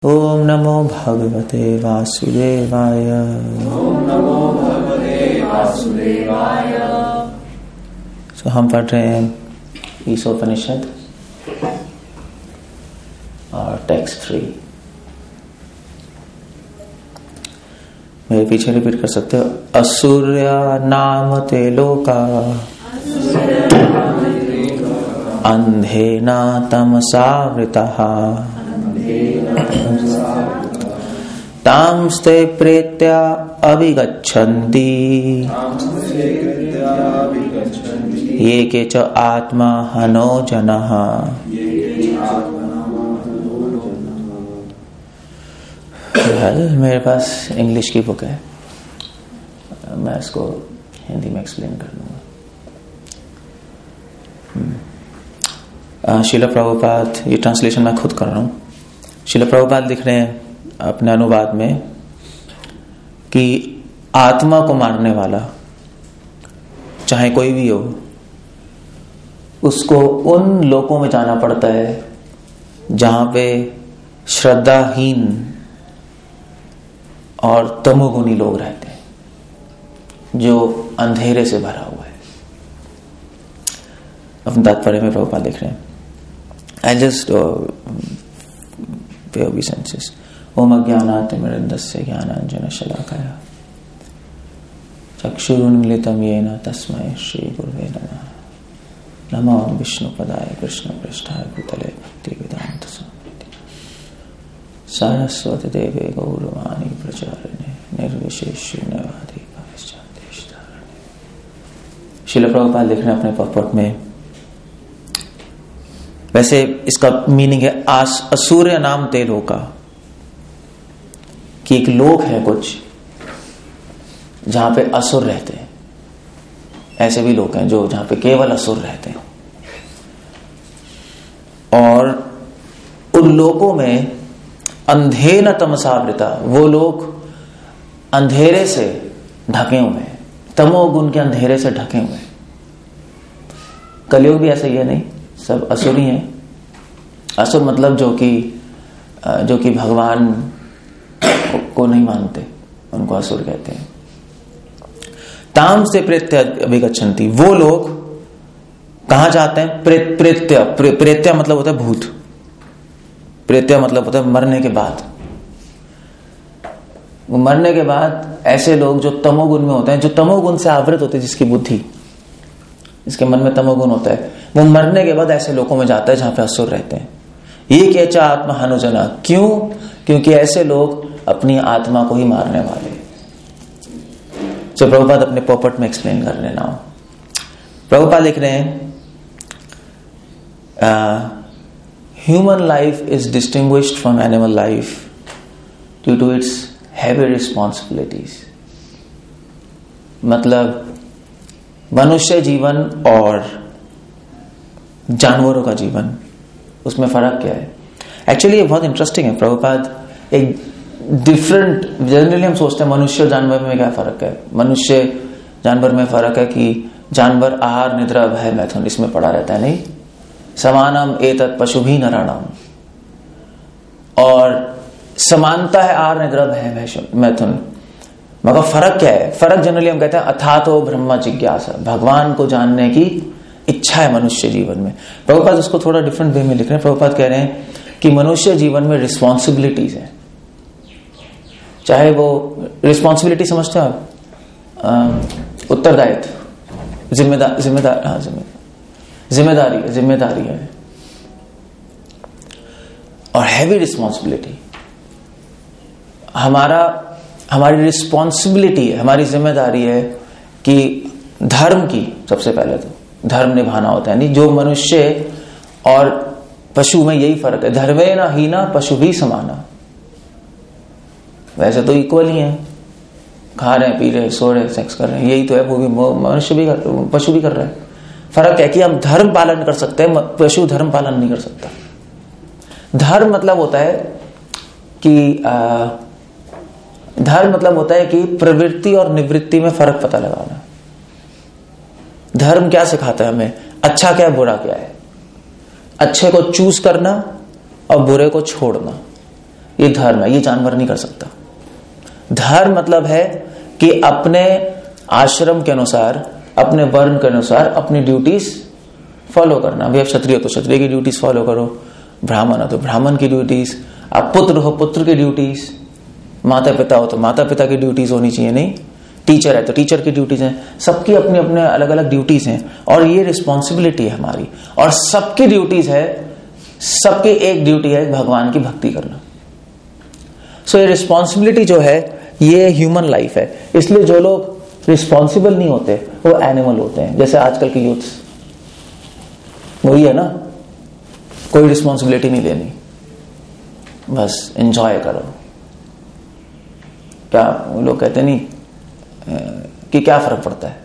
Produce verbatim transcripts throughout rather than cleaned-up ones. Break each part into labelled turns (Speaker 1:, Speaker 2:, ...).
Speaker 1: ओम नमो भगवते वासुदेवाय।
Speaker 2: ओम नमो भगवते वासुदेवाय।
Speaker 1: सो हम पढ़ रहे हैं ईशोपनिषद और टेक्स्ट थ्री। मेरे पीछे रिपीट कर सकते हो। असुर्या नाम ते लोका अंधेना तमसावृतः तांस्ते प्रेत्या अभिगच्छन्ति ये के च आत्मा हनो जनः। मेरे पास इंग्लिश की बुक है, मैं इसको हिंदी में एक्सप्लेन कर दूंगा। श्रील प्रभुपाद, ये ट्रांसलेशन मैं खुद कर रहा हूँ। श्रील प्रभुपाद लिख रहे हैं अपने अनुवाद में कि आत्मा को मारने वाला चाहे कोई भी हो, उसको उन लोकों में जाना पड़ता है जहां पे श्रद्धाहीन और तमोगुणी लोग रहते हैं, जो अंधेरे से भरा हुआ है। अपने तात्पर्य में प्रभुपाद लिख रहे हैं। I just pay be senses. ओम अज्ञानातिमिरन्दस्य ज्ञानाञ्जनशलाकया चक्षुरुन्मिलितं येन तस्मै श्रीगुरवे नमः। नमो विष्णुपदाय कृष्णपृष्ठाय भूतले भक्तिवेदान्तस्वामिने सारस्वती देवे गौरवाणी प्रचारिणे निर्विशेषशून्यवादी भविष्यन्तिष्ठारणे। श्रील प्रभुपाद लिख रहे हैं अपने पॉपअप में। वैसे इसका मीनिंग है आस असूर्य नाम ते लोका, कि एक लोक है कुछ जहां पे असुर रहते हैं। ऐसे भी लोग हैं जो जहां पे केवल असुर रहते हैं, और उन लोकों में अंधेन तमसावृता, वो लोग अंधेरे से ढके हुए हैं, तमोगुण के अंधेरे से ढके हुए हैं। कलयुग भी ऐसा ही है, नहीं सब असुर ही हैं। असुर मतलब जो कि जो कि भगवान को नहीं मानते, उनको असुर कहते हैं। ताम से प्रेत्य अभिगच्छन्ति, वो लोग कहां जाते हैं? प्रे, प्रेत्य प्रे, प्रेत्य मतलब होता है भूत। प्रेत्य मतलब होता है मरने के बाद। मरने के बाद ऐसे लोग जो तमोगुण में होते हैं, जो तमोगुण से आवृत होते हैं, जिसकी बुद्धि, जिसके मन में तमोगुण होता है, वो मरने के बाद ऐसे लोगों में जाता है जहां पे असुर रहते हैं। ये केचा आत्मा हनुजना, क्यों? क्योंकि ऐसे लोग अपनी आत्मा को ही मारने वाले। तो प्रभुपाद अपने पॉपट में एक्सप्लेन कर रहे ना। प्रभुपाद लिख रहे हैं, human life is distinguished from animal life due to its heavy responsibilities. मतलब मनुष्य जीवन और जानवरों का जीवन, उसमें फर्क क्या है? एक्चुअली ये बहुत इंटरेस्टिंग है। प्रभुपाद एक डिफरेंट, जनरली हम सोचते हैं मनुष्य और जानवर में क्या फर्क है। मनुष्य जानवर में फर्क है कि जानवर आहार निद्रा भय मैथुन इसमें पड़ा रहता है, नहीं समानम एतत् पशुभी नराणाम, और समानता है आहार निद्रा भय मैथुन। मगर फर्क क्या है? फर्क जनरली हम कहते हैं अथातो ब्रह्म जिज्ञासा, भगवान को जानने की इच्छा है मनुष्य जीवन में। प्रभुपाद उसको थोड़ा डिफरेंट वे में लिख रहे हैं। प्रभुपाद कह रहे हैं कि मनुष्य जीवन में रिस्पॉन्सिबिलिटीज है, चाहे वो रिस्पॉन्सिबिलिटी समझते हो आप, उत्तरदायित्व, जिम्मेदार जिम्मेदार हाँ जिम्मेदारी जिम्मेदारी है, और हैवी रिस्पॉन्सिबिलिटी। हमारा हमारी रिस्पॉन्सिबिलिटी है, हमारी जिम्मेदारी है कि धर्म की, सबसे पहले तो धर्म निभाना होता है। नहीं, जो मनुष्य और पशु में यही फर्क है, धर्मे ना ही ना पशु भी समाना। वैसे तो इक्वल ही है, खा रहे हैं, पी रहे, सो रहे, सेक्स कर रहे हैं, यही तो है। वो भी मनुष्य भी कर, पशु भी कर रहे हैं। फर्क है कि हम धर्म पालन कर सकते हैं, पशु धर्म पालन नहीं कर सकता। धर्म मतलब होता है कि आ, धर्म मतलब होता है कि प्रवृत्ति और निवृत्ति में फर्क पता लगाना। धर्म क्या सिखाता है हमें? अच्छा क्या है, बुरा क्या है। अच्छे को चूज करना और बुरे को छोड़ना, ये धर्म है, ये जानवर नहीं कर सकता। धर्म मतलब है कि अपने आश्रम के अनुसार, अपने वर्ण के अनुसार अपनी ड्यूटीज फॉलो करना। अभी आप क्षत्रिय हो तो क्षत्रिय की ड्यूटीज फॉलो करो, ब्राह्मण हो तो ब्राह्मण की ड्यूटीज, आप पुत्र हो पुत्र की ड्यूटीज, माता पिता हो तो माता पिता की ड्यूटीज होनी चाहिए, नहीं टीचर है तो टीचर की ड्यूटीज हैं। सबकी अपने अपने अलग अलग ड्यूटीज हैं और ये रिस्पॉन्सिबिलिटी है हमारी। और सबकी ड्यूटीज है, सबकी एक ड्यूटी है भगवान की भक्ति करना। सो so, ये रिस्पॉन्सिबिलिटी जो है ये ह्यूमन लाइफ है। इसलिए जो लोग रिस्पॉन्सिबल नहीं होते वो एनिमल होते हैं। जैसे आजकल के यूथ्स वही है ना, कोई रिस्पॉन्सिबिलिटी नहीं लेनी, बस एंजॉय करो। क्या लोग कहते नहीं कि क्या फर्क पड़ता है,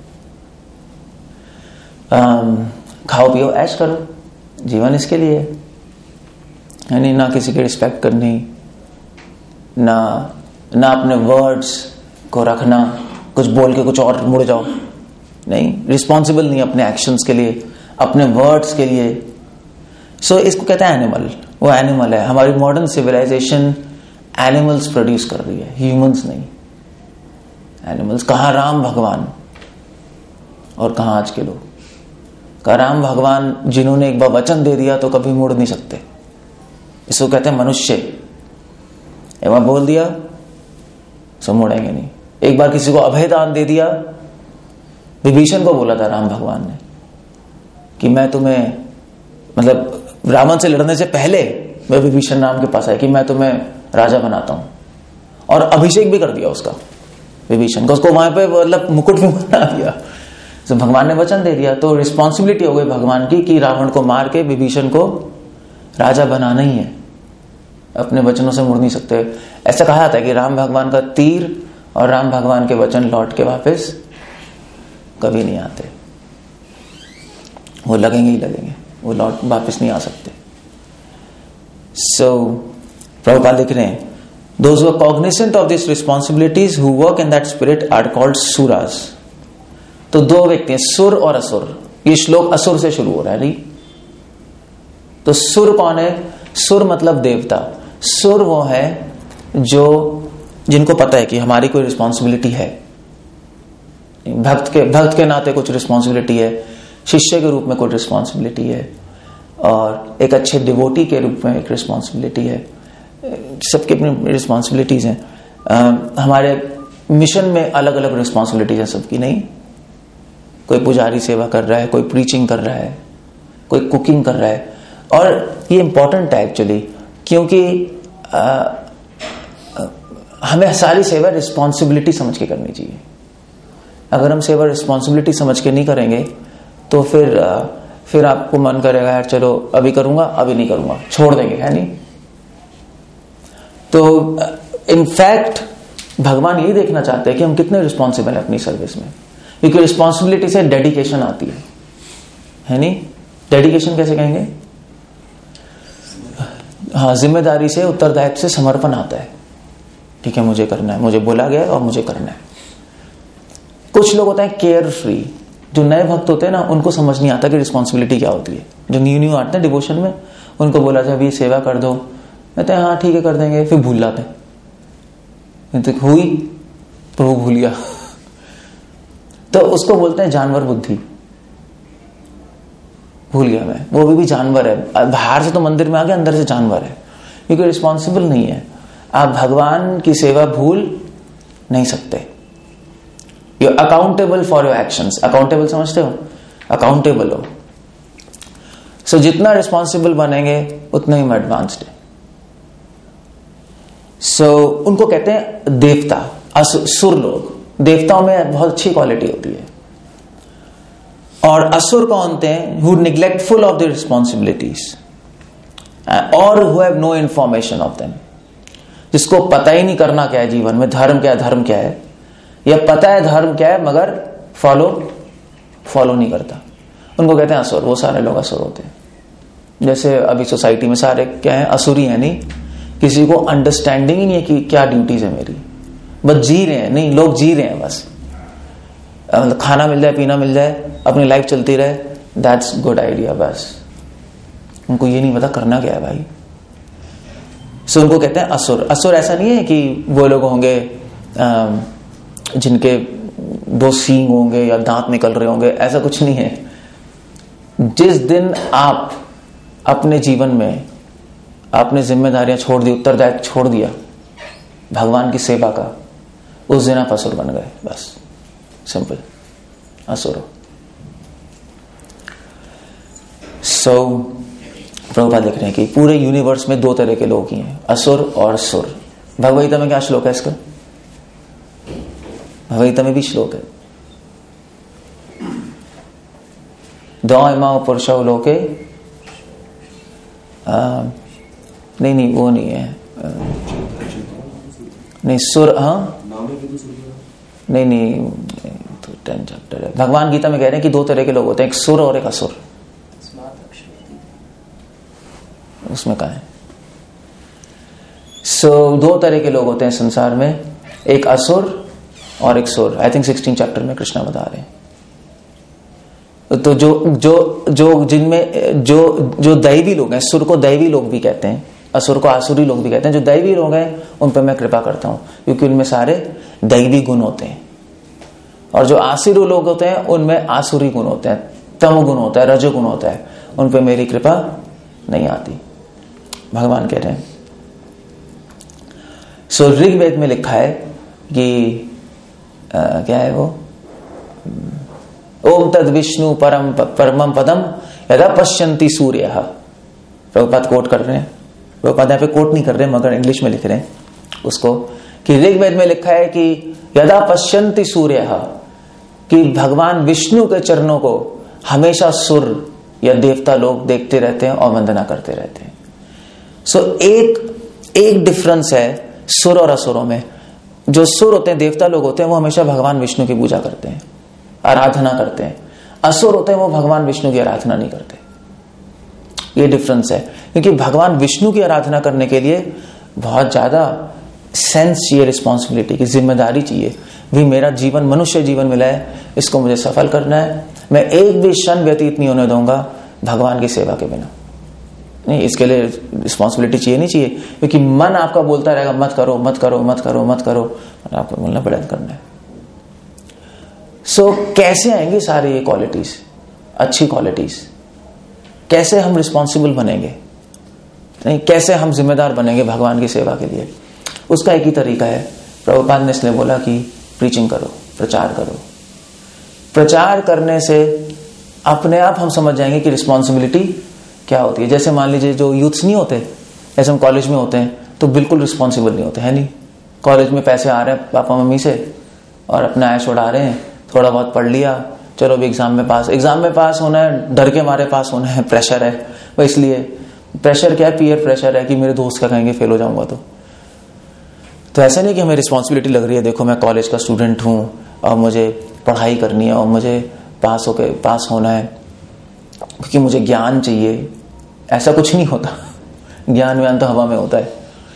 Speaker 1: आम, खाओ पियो ऐश करो, जीवन इसके लिए है नहीं। ना किसी की रिस्पेक्ट करनी, ना ना अपने वर्ड्स को रखना, कुछ बोल के कुछ और मुड़ जाओ, नहीं, रिस्पॉन्सिबल नहीं अपने एक्शंस के लिए, अपने वर्ड्स के लिए। सो so, इसको कहते हैं एनिमल। वो एनिमल है। हमारी मॉडर्न सिविलाइजेशन एनिमल्स प्रोड्यूस कर रही है, ह्यूमंस नहीं। एनिमल्स कहाँ राम भगवान और कहाँ आज के लोग। कहा राम भगवान जिन्होंने एक बार वचन दे दिया तो कभी मोड़ नहीं सकते, इसको कहते हैं मनुष्य। एक बार बोल दिया सो मोड़ेंगे नहीं। एक बार किसी को अभय दान दे दिया, विभीषण को बोला था राम भगवान ने कि मैं तुम्हें, मतलब रावण से लड़ने से पहले मैं विभीषण नाम के पास आया कि मैं तुम्हें राजा बनाता हूं, और अभिषेक भी कर दिया उसका, विभीषण को, उसको वहां पे मतलब मुकुट भी बना दिया। तो भगवान ने वचन दे दिया, तो रिस्पॉन्सिबिलिटी हो गई भगवान की कि रावण को मार के विभीषण को राजा बनाना ही है। अपने वचनों से मुड़ नहीं सकते। ऐसा कहा जाता है कि राम भगवान का तीर और राम भगवान के वचन लौट के वापस कभी नहीं आते, वो लगेंगे ही लगेंगे, वो लौट वापस नहीं आ सकते। सो so, प्रभुपाद लिख रहे हैं, those who are cognizant of these responsibilities who work in that spirit are called suras। तो दो व्यक्ति हैं, सुर और असुर। ये श्लोक असुर से शुरू हो रहा है, नहीं? तो सुर कौन है? सुर मतलब देवता। सुर वो है जो जिनको पता है कि हमारी कोई रिस्पॉन्सिबिलिटी है, भक्त के भक्त के नाते कुछ रिस्पॉन्सिबिलिटी है, शिष्य के रूप में कोई रिस्पॉन्सिबिलिटी है, और एक अच्छे डिवोटी के रूप में एक रिस्पॉन्सिबिलिटी है। सबकी अपनी रिस्पॉन्सिबिलिटीज हैं। हमारे मिशन में अलग अलग रिस्पॉन्सिबिलिटीज हैं सबकी, नहीं? कोई पुजारी सेवा कर रहा है, कोई प्रीचिंग कर रहा है, कोई कुकिंग कर रहा है। और ये इंपॉर्टेंट है एक्चुअली, क्योंकि आ, आ, हमें सारी सेवा रिस्पॉन्सिबिलिटी समझ के करनी चाहिए। अगर हम सेवा रिस्पॉन्सिबिलिटी समझ के नहीं करेंगे तो फिर आ, फिर आपको मन करेगा यार चलो अभी करूंगा, अभी नहीं करूंगा, छोड़ देंगे, है नहीं? तो इनफैक्ट भगवान यही देखना चाहते हैं कि हम कितने रिस्पॉन्सिबल हैं अपनी सर्विस में, क्योंकि रिस्पॉन्सिबिलिटी से डेडिकेशन आती है, है नहीं? डेडिकेशन कैसे कहेंगे? हाँ, जिम्मेदारी से, उत्तरदायित्व से समर्पण आता है। ठीक है, मुझे करना है, मुझे बोला गया और मुझे करना है। कुछ लोग होते हैं केयर फ्री, जो नए भक्त होते हैं ना, उनको समझ नहीं आता कि रिस्पॉन्सिबिलिटी क्या होती है। जो न्यू न्यू आते हैं डिवोशन में, उनको बोला जाए अभी सेवा कर दो, कहते हैं हाँ ठीक है कर देंगे, फिर भूल जाते हैं, तो हुई प्रभु भूल गया। तो उसको बोलते हैं जानवर बुद्धि, भूल गया मैं, वो भी, भी जानवर है। बाहर से तो मंदिर में आ गया, अंदर से जानवर है, क्योंकि रिस्पॉन्सिबल नहीं है। आप भगवान की सेवा भूल नहीं सकते। You accountable for your actions. Accountable समझते हो? अकाउंटेबल हो। सो so, जितना रिस्पॉन्सिबल बनेंगे उतना ही एडवांस्ड है। सो so, उनको कहते हैं देवता, असुर लोग। देवताओं में बहुत अच्छी क्वालिटी होती है। और असुर कौन होते हैं? Who neglectful of the responsibilities और who have no information of them. जिसको पता ही नहीं करना क्या है जीवन में, धर्म क्या है, धर्म क्या है, या पता है धर्म क्या है मगर फॉलो फॉलो नहीं करता, उनको कहते हैं असुर। वो सारे लोग असुर होते हैं। जैसे अभी सोसाइटी में सारे क्या है, असुरी है। नहीं, किसी को अंडरस्टैंडिंग ही नहीं है कि क्या ड्यूटीज है मेरी, बस जी रहे हैं। नहीं, लोग जी रहे हैं बस, मतलब खाना मिल जाए, पीना मिल जाए, अपनी लाइफ चलती रहे, दैट्स गुड आइडिया। बस उनको ये नहीं पता करना क्या है भाई। सो उनको कहते हैं असुर। असुर ऐसा नहीं है कि वो लोग होंगे जिनके दो सींग होंगे या दांत निकल रहे होंगे, ऐसा कुछ नहीं है। जिस दिन आप अपने जीवन में आपने जिम्मेदारियां छोड़ दी, उत्तरदायित्व छोड़ दिया भगवान की सेवा का, उस दिन आप असुर बन गए, बस सिंपल, असुर। सो प्रभुपाद लिख रहे हैं कि पूरे यूनिवर्स में दो तरह के लोग ही हैं, असुर और सुर। भगवद गीता में क्या श्लोक है इसका? भगवद गीता में भी श्लोक है, द्वैमा पुरुषो लोके, आ, नहीं नहीं वो नहीं है, आ, नहीं सुर, हाँ नहीं नहीं तो टेन चैप्टर है। भगवान गीता में कह रहे हैं कि दो तरह के लोग होते हैं, एक सुर और एक असुर। उसमें कहा है सो so, दो तरह के लोग होते हैं संसार में, एक असुर और एक सुर। आई थिंक सिक्सटीन चैप्टर में कृष्णा बता रहे हैं। तो जो जो जो जिनमें जो जो दैवी लोग हैं, सुर को दैवी लोग भी कहते हैं, असुर को आसुरी लोग भी कहते हैं। जो दैवी लोग हैं उन पर मैं कृपा करता हूं क्योंकि उनमें सारे दैवी गुण होते हैं, और जो आसुरी लोग होते हैं उनमें आसुरी गुण होते हैं, तम गुण होता है, रजोगुण होता है, उन पर मेरी कृपा नहीं आती, भगवान कह रहे हैं। सो ऋग्वेद में लिखा है कि आ, क्या है वो, ओम तद विष्णु परम परमम पदम यदा पश्यन्ति सूर्यः। प्रभुपाद कोट कर रहे हैं, प्रभुपाद यहाँ पे कोट नहीं कर रहे मगर इंग्लिश में लिख रहे हैं उसको, कि ऋग्वेद में लिखा है कि यदा पश्यन्ति सूर्यः, कि भगवान विष्णु के चरणों को हमेशा सुर या देवता लोग देखते रहते हैं और वंदना करते रहते हैं। सो so, एक एक डिफरेंस है सुर और असुरों में। जो सुर होते हैं, देवता लोग होते हैं, वो हमेशा भगवान विष्णु की पूजा करते हैं, आराधना करते हैं। असुर होते हैं वो भगवान विष्णु की आराधना नहीं करते। ये डिफरेंस है, क्योंकि भगवान विष्णु की आराधना करने के लिए बहुत ज्यादा सेंस चाहिए, रिस्पॉन्सिबिलिटी की जिम्मेदारी चाहिए। भी मेरा जीवन मनुष्य जीवन मिला है, इसको मुझे सफल करना है, मैं एक भी क्षण व्यतीत नहीं होने दूंगा भगवान की सेवा के बिना। नहीं, इसके लिए रिस्पॉन्सिबिलिटी चाहिए नहीं चाहिए, क्योंकि मन आपका बोलता रहेगा मत करो मत करो मत करो मत करो, और आपको बोलना पड़ेगा करना है। सो so, कैसे आएंगी सारी ये क्वालिटीज, अच्छी क्वालिटीज? कैसे हम रिस्पॉन्सिबल बनेंगे, नहीं कैसे हम जिम्मेदार बनेंगे भगवान की सेवा के लिए? उसका एक ही तरीका है। प्रभुपाद ने इसलिए बोला कि प्रीचिंग करो, प्रचार करो। प्रचार करने से अपने आप हम समझ जाएंगे कि रिस्पॉन्सिबिलिटी क्या होती है। जैसे मान लीजिए जो यूथ्स नहीं होते, जैसे हम कॉलेज में होते हैं तो बिल्कुल रिस्पॉन्सिबल नहीं होते, है नहीं। कॉलेज में पैसे आ रहे हैं पापा मम्मी से और अपना ऐश उड़ा रहे हैं, थोड़ा बहुत पढ़ लिया, चलो भी एग्जाम में पास। एग्जाम में पास होना है, डर के मारे पास होना है, प्रेशर है वो, इसलिए प्रेशर क्या है, पीयर प्रेशर है कि मेरे दोस्त क्या कहेंगे फेल हो जाऊंगा। तो तो ऐसा नहीं कि हमें रिस्पॉन्सिबिलिटी लग रही है, देखो मैं कॉलेज का स्टूडेंट हूं और मुझे पढ़ाई करनी है और मुझे पास होके पास होना है क्योंकि मुझे ज्ञान चाहिए। ऐसा कुछ नहीं होता, ज्ञान व्यान तो हवा में होता है।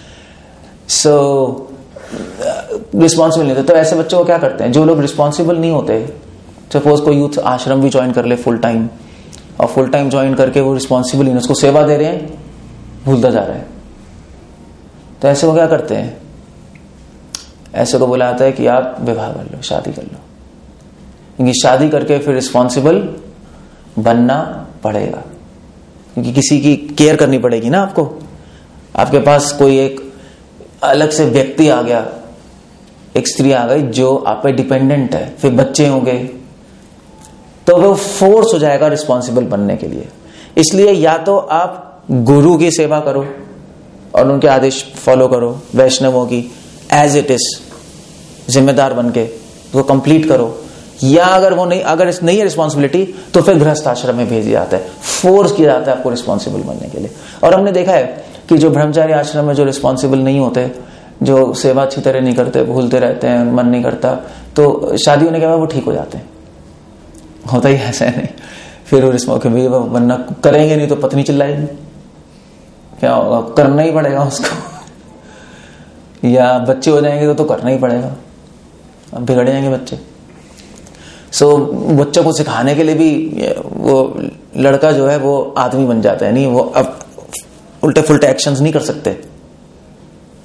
Speaker 1: सो रिस्पॉन्सिबल नहीं होते। तो ऐसे बच्चों को क्या करते हैं, जो लोग रिस्पॉन्सिबल नहीं होते, सपोज कोई यूथ आश्रम भी ज्वाइन कर ले फुल टाइम, और फुल टाइम ज्वाइन करके वो रिस्पॉन्सिबल नहीं, उसको सेवा दे रहे हैं, भूलता जा रहा है। तो ऐसे वो क्या करते हैं, ऐसे को बोला जाता है कि आप विवाह कर लो, शादी कर लो, क्योंकि शादी करके फिर रिस्पॉन्सिबल बनना पड़ेगा, क्योंकि किसी की केयर करनी पड़ेगी ना आपको। आपके पास कोई एक अलग से व्यक्ति आ गया, एक स्त्री आ गई जो आप पे डिपेंडेंट है, फिर बच्चे होंगे, तो वो फोर्स हो जाएगा रिस्पॉन्सिबल बनने के लिए। इसलिए या तो आप गुरु की सेवा करो और उनके आदेश फॉलो करो, वैष्णवों की एज इट इज जिम्मेदार बन के वो कंप्लीट करो, या अगर वो नहीं, अगर इस नहीं है रिस्पॉन्सिबिलिटी तो फिर गृहस्थ आश्रम में भेज दिया जाता है, फोर्स किया जाता है आपको रिस्पॉन्सिबल बनने के लिए। और हमने देखा है कि जो ब्रह्मचारी आश्रम में जो रिस्पॉन्सिबल नहीं होते, जो सेवा अच्छी तरह नहीं करते, भूलते रहते हैं, मन नहीं करता, तो शादी होने के बाद वो ठीक हो जाते हैं। होता ही ऐसा है नहीं, फिर वो रिस्पॉन्सिबल बनना करेंगे नहीं तो पत्नी चिल्लाएगी, क्या होगा, करना ही पड़ेगा उसको। या बच्चे हो जाएंगे तो, तो करना ही पड़ेगा, अब बिगड़ जाएंगे बच्चे। सो so, बच्चों को सिखाने के लिए भी वो लड़का जो है वो आदमी बन जाता है, नहीं वो अब उल्टे फुल्टे एक्शंस नहीं कर सकते,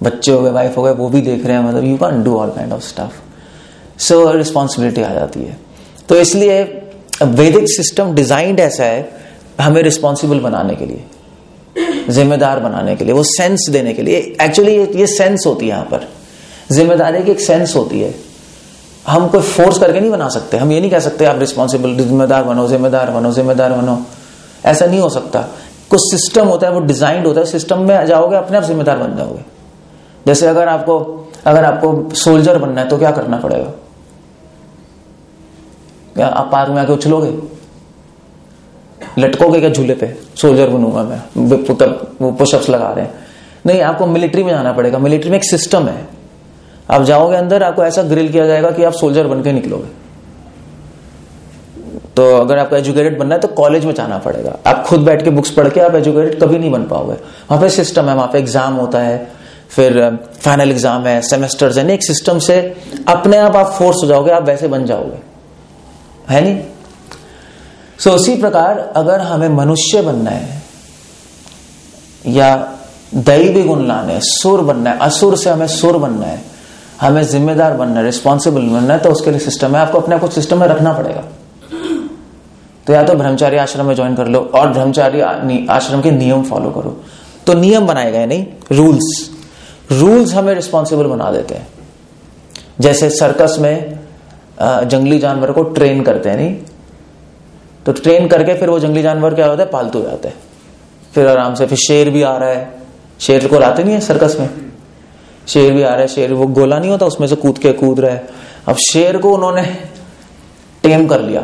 Speaker 1: बच्चे हो गए, वाइफ हो गए, वो भी देख रहे हैं, मतलब you can do all kind of stuff, so responsibility आ जाती है। तो इसलिए वैदिक सिस्टम डिजाइंड ऐसा है हमें रिस्पॉन्सिबल बनाने के लिए, जिम्मेदार बनाने के लिए, वो सेंस देने के लिए। एक्चुअली ये सेंस होती है यहाँ पर, जिम्मेदारी की एक सेंस होती है। हम कोई फोर्स करके नहीं बना सकते, हम ये नहीं कह सकते आप रिस्पॉन्सिबल, जिम्मेदार बनो, जिम्मेदार बनो, जिम्मेदार बनो, ऐसा नहीं हो सकता। कुछ सिस्टम होता है, वो डिजाइंड होता है, सिस्टम में जाओगे अपने आप जिम्मेदार बन जाओगे। जैसे अगर आपको अगर आपको सोल्जर बनना है तो क्या करना पड़ेगा? क्या आप पार्क में आके उछलोगे, लटकोगे क्या झूले पे, सोल्जर बनूंगा मैं, वो पुशअप्स लगा रहे हैं? नहीं, आपको मिलिट्री में जाना पड़ेगा। मिलिट्री में एक सिस्टम है, आप जाओगे अंदर, आपको ऐसा ग्रिल किया जाएगा कि आप सोल्जर बन के निकलोगे। तो अगर आपको एजुकेटेड बनना है तो कॉलेज में जाना पड़ेगा। आप खुद बैठ के बुक्स पढ़ के आप एजुकेटेड कभी नहीं बन पाओगे। वहां पे सिस्टम है, वहां पे एग्जाम होता है, फिर फाइनल एग्जाम है, सेमेस्टर्स है, एक सिस्टम से अपने आप आप फोर्स हो जाओगे, आप वैसे बन जाओगे, है नहीं? सो so, उसी प्रकार अगर हमें मनुष्य बनना है या दैवी गुण लाने, सुर बनना है, असुर से हमें सुर बनना है, हमें जिम्मेदार बनना है, रिस्पॉन्सिबल बनना है, तो उसके लिए सिस्टम है। आपको अपने आप को सिस्टम में रखना पड़ेगा। तो या तो ब्रह्मचारी आश्रम में ज्वाइन कर लो और ब्रह्मचारी आश्रम के नियम फॉलो करो। तो नियम बनाए गए, नहीं रूल्स। रूल्स हमें रिस्पॉन्सिबल बना देते हैं। जैसे सर्कस में जंगली जानवर को ट्रेन करते हैं, नहीं तो ट्रेन करके फिर वो जंगली जानवर क्या होता है, पालतू हो जाते हैं। फिर आराम से, फिर शेर भी आ रहा है, शेर को लाते नहीं है सर्कस में, शेर भी आ रहा है, शेर वो गोला नहीं होता उसमें से कूद के कूद रहा है। अब शेर को उन्होंने टेम कर लिया।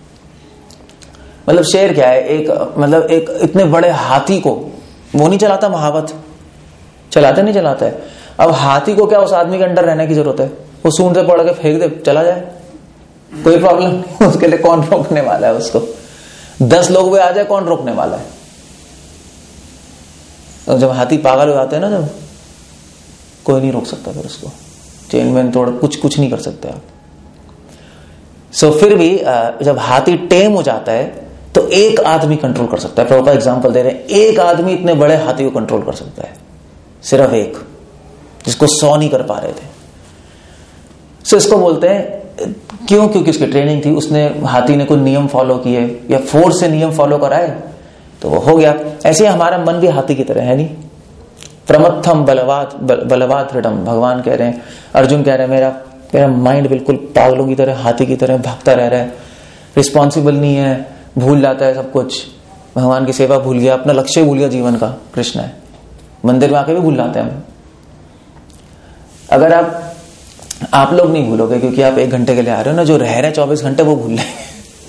Speaker 1: मतलब शेर क्या है, एक मतलब एक इतने बड़े हाथी को वो नहीं चलाता, महावत चलाते नहीं चलाता है। अब हाथी को क्या उस आदमी के अंडर रहने की जरूरत है? वो सूंड से पड़ के फेंक दे, चला जाए, कोई प्रॉब्लम नहीं। उसके लिए कौन रोकने वाला है उसको? दस लोग भी आ जाए, कौन रोकने वाला है? और जब हाथी पागल हो जाते हैं ना, जब कोई नहीं रोक सकता फिर उसको, चेन में तोड़ कुछ कुछ नहीं कर सकते आप। सो so, फिर भी जब हाथी टेम हो जाता है तो एक आदमी कंट्रोल कर सकता है। प्रभुपाद एग्जांपल दे रहे हैं, एक आदमी इतने बड़े हाथी को कंट्रोल कर सकता है, सिर्फ एक, जिसको सौ नहीं कर पा रहे थे। सो so, इसको बोलते हैं क्यों? क्योंकि उसकी ट्रेनिंग थी, उसने हाथी ने कोई नियम फॉलो किए या फोर्स से नियम फॉलो कराए तो वो हो गया। ऐसे ही हमारा मन भी हाथी की तरह है, नहीं? प्रमत्थम बलवात बलवात दृढ़म, भगवान कह रहे हैं, अर्जुन कह रहे हैं, मेरा मेरा माइंड बिल्कुल पागलों की तरह, हाथी की तरह भागता रह रहा है, रिस्पॉन्सिबल नहीं है, भूल जाता है सब कुछ, भगवान की सेवा भूल गया, अपना लक्ष्य भूल गया जीवन का। कृष्ण है, मंदिर में आके भी भूल जाते हैं हम। अगर आप आप लोग नहीं भूलोगे क्योंकि आप एक घंटे के लिए आ रहे हो ना, जो रह रहे हैं चौबीस घंटे वो भूल लेंगे,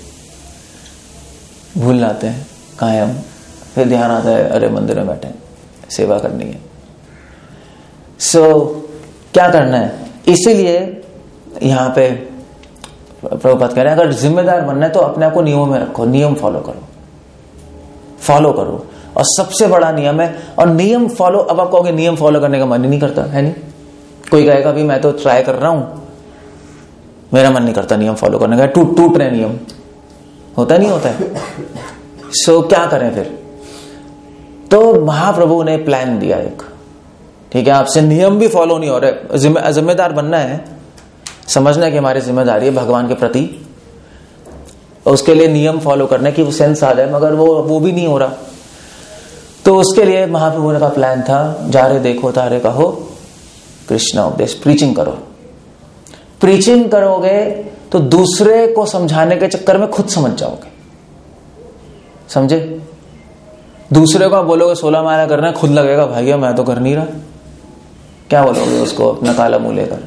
Speaker 1: भूल जाते हैं कहाँ है हम। फिर ध्यान आता है, अरे मंदिर में बैठे सेवा करनी है। सो so, क्या करना है? इसीलिए यहां पे प्रभुपाद कह रहे हैं, अगर जिम्मेदार बनना है तो अपने आप को नियमों में रखो, नियम फॉलो करो, फॉलो करो। और सबसे बड़ा नियम है, और नियम फॉलो, अब आप कहोगे नियम फॉलो करने का मन ही नहीं करता, है नहीं? कोई कहेगा भी मैं तो ट्राई कर रहा हूं, मेरा मन नहीं करता नियम फॉलो करने का, टूट टूट रहे नियम, होता नहीं होता है। सो so, क्या करें फिर? तो महाप्रभु ने प्लान दिया एक, ठीक है, आपसे नियम भी फॉलो नहीं हो रहे, जिम्मेदार बनना है, समझना है कि हमारी जिम्मेदारी है भगवान के प्रति, और उसके लिए नियम फॉलो करने की वो सेंस आ जाए, मगर वो वो भी नहीं हो रहा। तो उसके लिए महाप्रभु ने का प्लान था, जा रहे देखो तारे कहो कृष्ण उपदेश, प्रीचिंग करो। प्रीचिंग करोगे तो दूसरे को समझाने के चक्कर में खुद समझ जाओगे, समझे? दूसरे को बोलोगे सोलह माला करना है, खुद लगेगा भैया मैं तो कर नहीं रहा, क्या बोलोगे उसको अपना काला मुंह लेकर?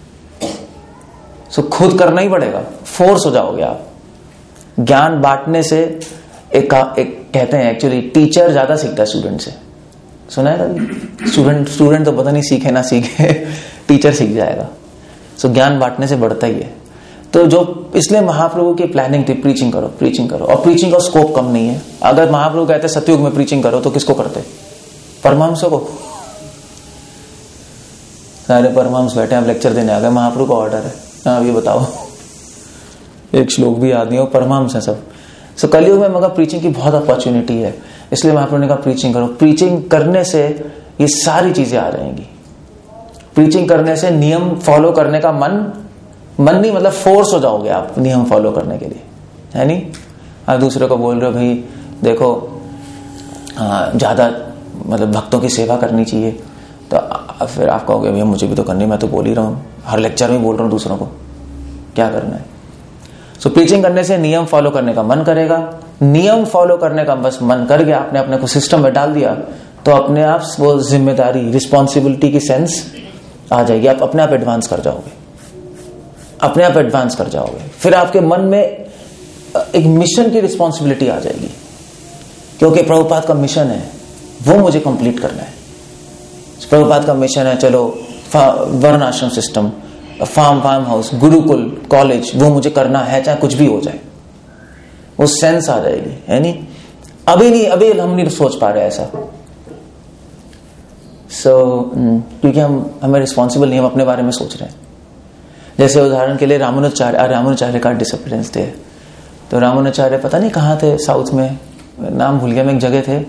Speaker 1: सो खुद करना ही पड़ेगा, फोर्स हो जाओगे आप। ज्ञान बांटने से एक, एक कहते हैं एक्चुअली टीचर ज्यादा सीखता है स्टूडेंट से, सुना है कभी? स्टूडेंट स्टूडेंट तो पता नहीं सीखे ना सीखे, टीचर सीख जाएगा। सो ज्ञान बांटने से बढ़ता ही है। तो जो इसलिए महाप्रभु की प्लानिंग थी, प्रीचिंग करो, प्रीचिंग करो। और प्रीचिंग का स्कोप कम नहीं है। अगर महाप्रभु कहते सतयुग में प्रीचिंग करो तो किसको करते? परमहंसों को। सारे परमहंस बैठे हैं, लेक्चर देने आ गए, महाप्रभु का ऑर्डर है, हाँ ये बताओ, एक श्लोक भी याद नहीं हो, परमहंस है सब। सो कलयुग में मगर प्रीचिंग की बहुत अपॉर्चुनिटी है, इसलिए महाप्रभु ने कहा प्रीचिंग करो। प्रीचिंग करने से ये सारी चीजें आ जाएंगी, प्रीचिंग करने से नियम फॉलो करने का मन मन नहीं मतलब फोर्स हो जाओगे आप नियम फॉलो करने के लिए, है नहीं? आप दूसरे को बोल रहे हो भाई देखो ज्यादा मतलब भक्तों की सेवा करनी चाहिए, तो फिर आप कहोगे भैया मुझे भी तो करनी, मैं तो बोल ही रहा हूँ, हर लेक्चर में बोल रहा हूँ दूसरों को, क्या करना है? सो so, प्रीचिंग करने से नियम फॉलो करने का मन करेगा। नियम फॉलो करने का बस मन कर गया, आपने अपने को सिस्टम में डाल दिया, तो अपने आप वो जिम्मेदारी रिस्पॉन्सिबिलिटी की सेंस आ जाएगी, आप अपने आप एडवांस कर जाओगे, अपने आप एडवांस कर जाओगे। फिर आपके मन में एक मिशन की रिस्पॉन्सिबिलिटी आ जाएगी, क्योंकि प्रभुपाद का मिशन है वो मुझे कंप्लीट करना है। प्रभुपाद का मिशन है चलो varna ashram system, farm farm house, gurukul, college, वो मुझे करना है चाहे कुछ भी हो जाए, वो सेंस आ जाएगी, है नहीं? अभी नहीं, अभी हम नहीं सोच पा रहे ऐसा। सो so, क्योंकि हम हमें रिस्पॉन्सिबल नहीं, हम अपने बारे में सोच रहे हैं। जैसे उदाहरण के लिए रामानुजाचार्य रामानुजाचार्य का डिसिप्लिन्स थे, तो रामानुजाचार्य पता नहीं कहाँ थे, साउथ में, नाम भूल गया मैं, एक जगह थे,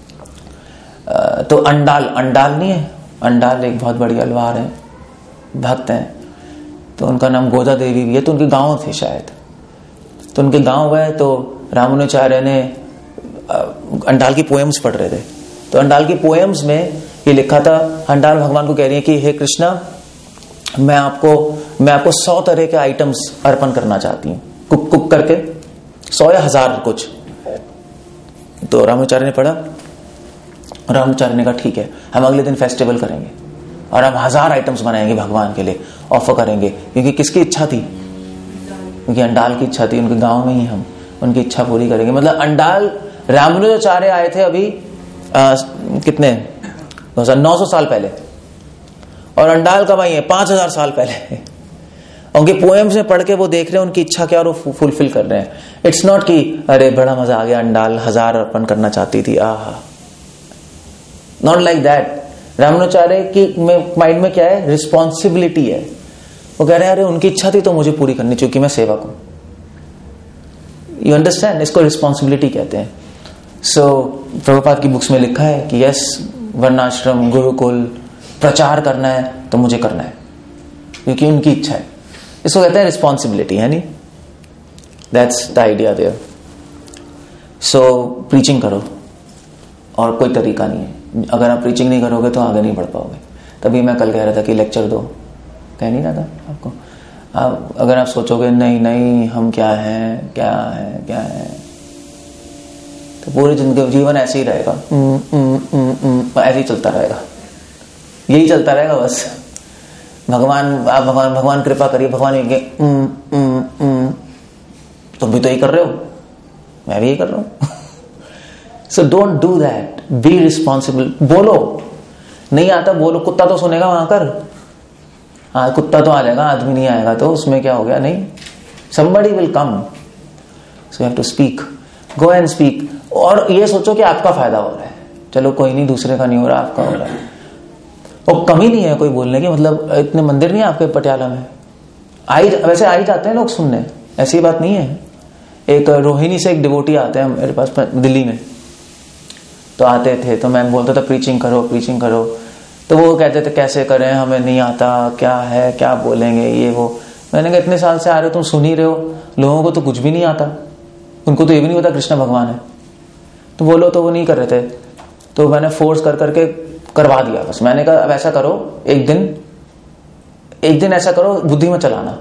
Speaker 1: तो अंडाल अंडाल नहीं है, अंडाल एक बहुत बड़ी अलवार है, भक्त हैं, तो उनका नाम गोदा देवी भी है, तो उनके गांव थे शायद, तो उनके गांव गए, तो रामानुजाचार्य ने अंडाल की पोएम्स पढ़ रहे थे, तो अंडाल की पोएम्स में ये लिखा था, अंडाल भगवान को कह रही है कि हे कृष्णा, मैं आपको मैं आपको सौ तरह के आइटम्स अर्पण करना चाहती हूँ, कुक कुक करके, सौ या हजार कुछ। तो रामानुजाचार्य ने पढ़ा, रामानुजाचार्य ने कहा ठीक है, हम अगले दिन फेस्टिवल करेंगे और हम हजार आइटम्स बनाएंगे भगवान के लिए, ऑफर करेंगे, क्योंकि किसकी इच्छा थी? क्योंकि अंडाल की इच्छा थी, उनके गांव में ही हम उनकी इच्छा पूरी करेंगे। मतलब अंडाल, रामानुजाचार्य आए थे अभी आ, कितने नौ सौ साल पहले, और अंडाल कब आई है? पांच हजार साल पहले। उनके पोएम्स में पढ़ के वो देख रहे हैं उनकी इच्छा क्या और वो फुलफिल कर रहे हैं। इट्स नॉट कि अरे बड़ा मजा आ गया, अंडाल हजार अर्पण करना चाहती थी, आहा, नॉट लाइक दैट। रामानुजाचार्य की माइंड में क्या है? रिस्पॉन्सिबिलिटी है। वो कह रहे हैं अरे उनकी इच्छा थी तो मुझे पूरी करनी चाहिए, मैं सेवक हूं। You understand? इसको रिस्पॉन्सिबिलिटी कहते हैं। सो so, प्रभुपाद की बुक्स में लिखा है कि यस, वर्णाश्रम, गुरुकुल, प्रचार करना है तो मुझे करना है, क्योंकि उनकी इच्छा है। इसको कहते हैं रिस्पॉन्सिबिलिटी, है नहीं? That's the idea there. So preaching करो, और कोई तरीका नहीं है। अगर आप प्रीचिंग नहीं करोगे तो आगे नहीं बढ़ पाओगे। तभी मैं कल कह रहा था कि लेक्चर दो, कह नहीं रहा था आपको। आप अगर आप सोचोगे नहीं नहीं हम क्या हैं क्या है क्या है, तो पूरी जिंदगी जीवन ऐसे ही रहेगा, उम, उम, उम, उम, ऐसे ही चलता रहेगा, यही चलता रहेगा बस। भगवान आप भगवान भगवान कृपा करिए, भगवान ये उम, उम, उम, तुम भी तो यही कर रहे हो, मैं भी यही कर रहा हूं। So don't do that, be responsible. बोलो, नहीं आता बोलो, कुत्ता तो सुनेगा वहां कर, हाँ कुत्ता तो आ जाएगा, आदमी नहीं आएगा तो उसमें क्या हो गया? नहीं, somebody will come, so you have to speak, go and speak। और ये सोचो कि आपका फायदा हो रहा है, चलो कोई नहीं, दूसरे का नहीं हो रहा, आपका हो रहा है। और कमी नहीं है कोई बोलने की, मतलब इतने मंदिर नहीं है आपके पटियाला में, आई वैसे आ ही जाते हैं लोग सुनने, ऐसी बात नहीं है। एक रोहिणी से एक डिवोटी आते हैं मेरे पास दिल्ली में, तो आते थे, तो मैं बोलता था प्रीचिंग करो प्रीचिंग करो, तो वो कहते थे कैसे करें, हमें नहीं आता, क्या है क्या बोलेंगे ये वो। मैंने कहा इतने साल से आ रहे हो, तुम सुन ही रहे हो, लोगों को तो कुछ भी नहीं आता, उनको तो ये भी नहीं पता कृष्ण भगवान है, तो बोलो। तो वो नहीं कर रहे थे, तो मैंने फोर्स कर करके करवा दिया बस। मैंने कहा अब ऐसा करो, एक दिन एक दिन ऐसा करो, बुद्धि में चलाना,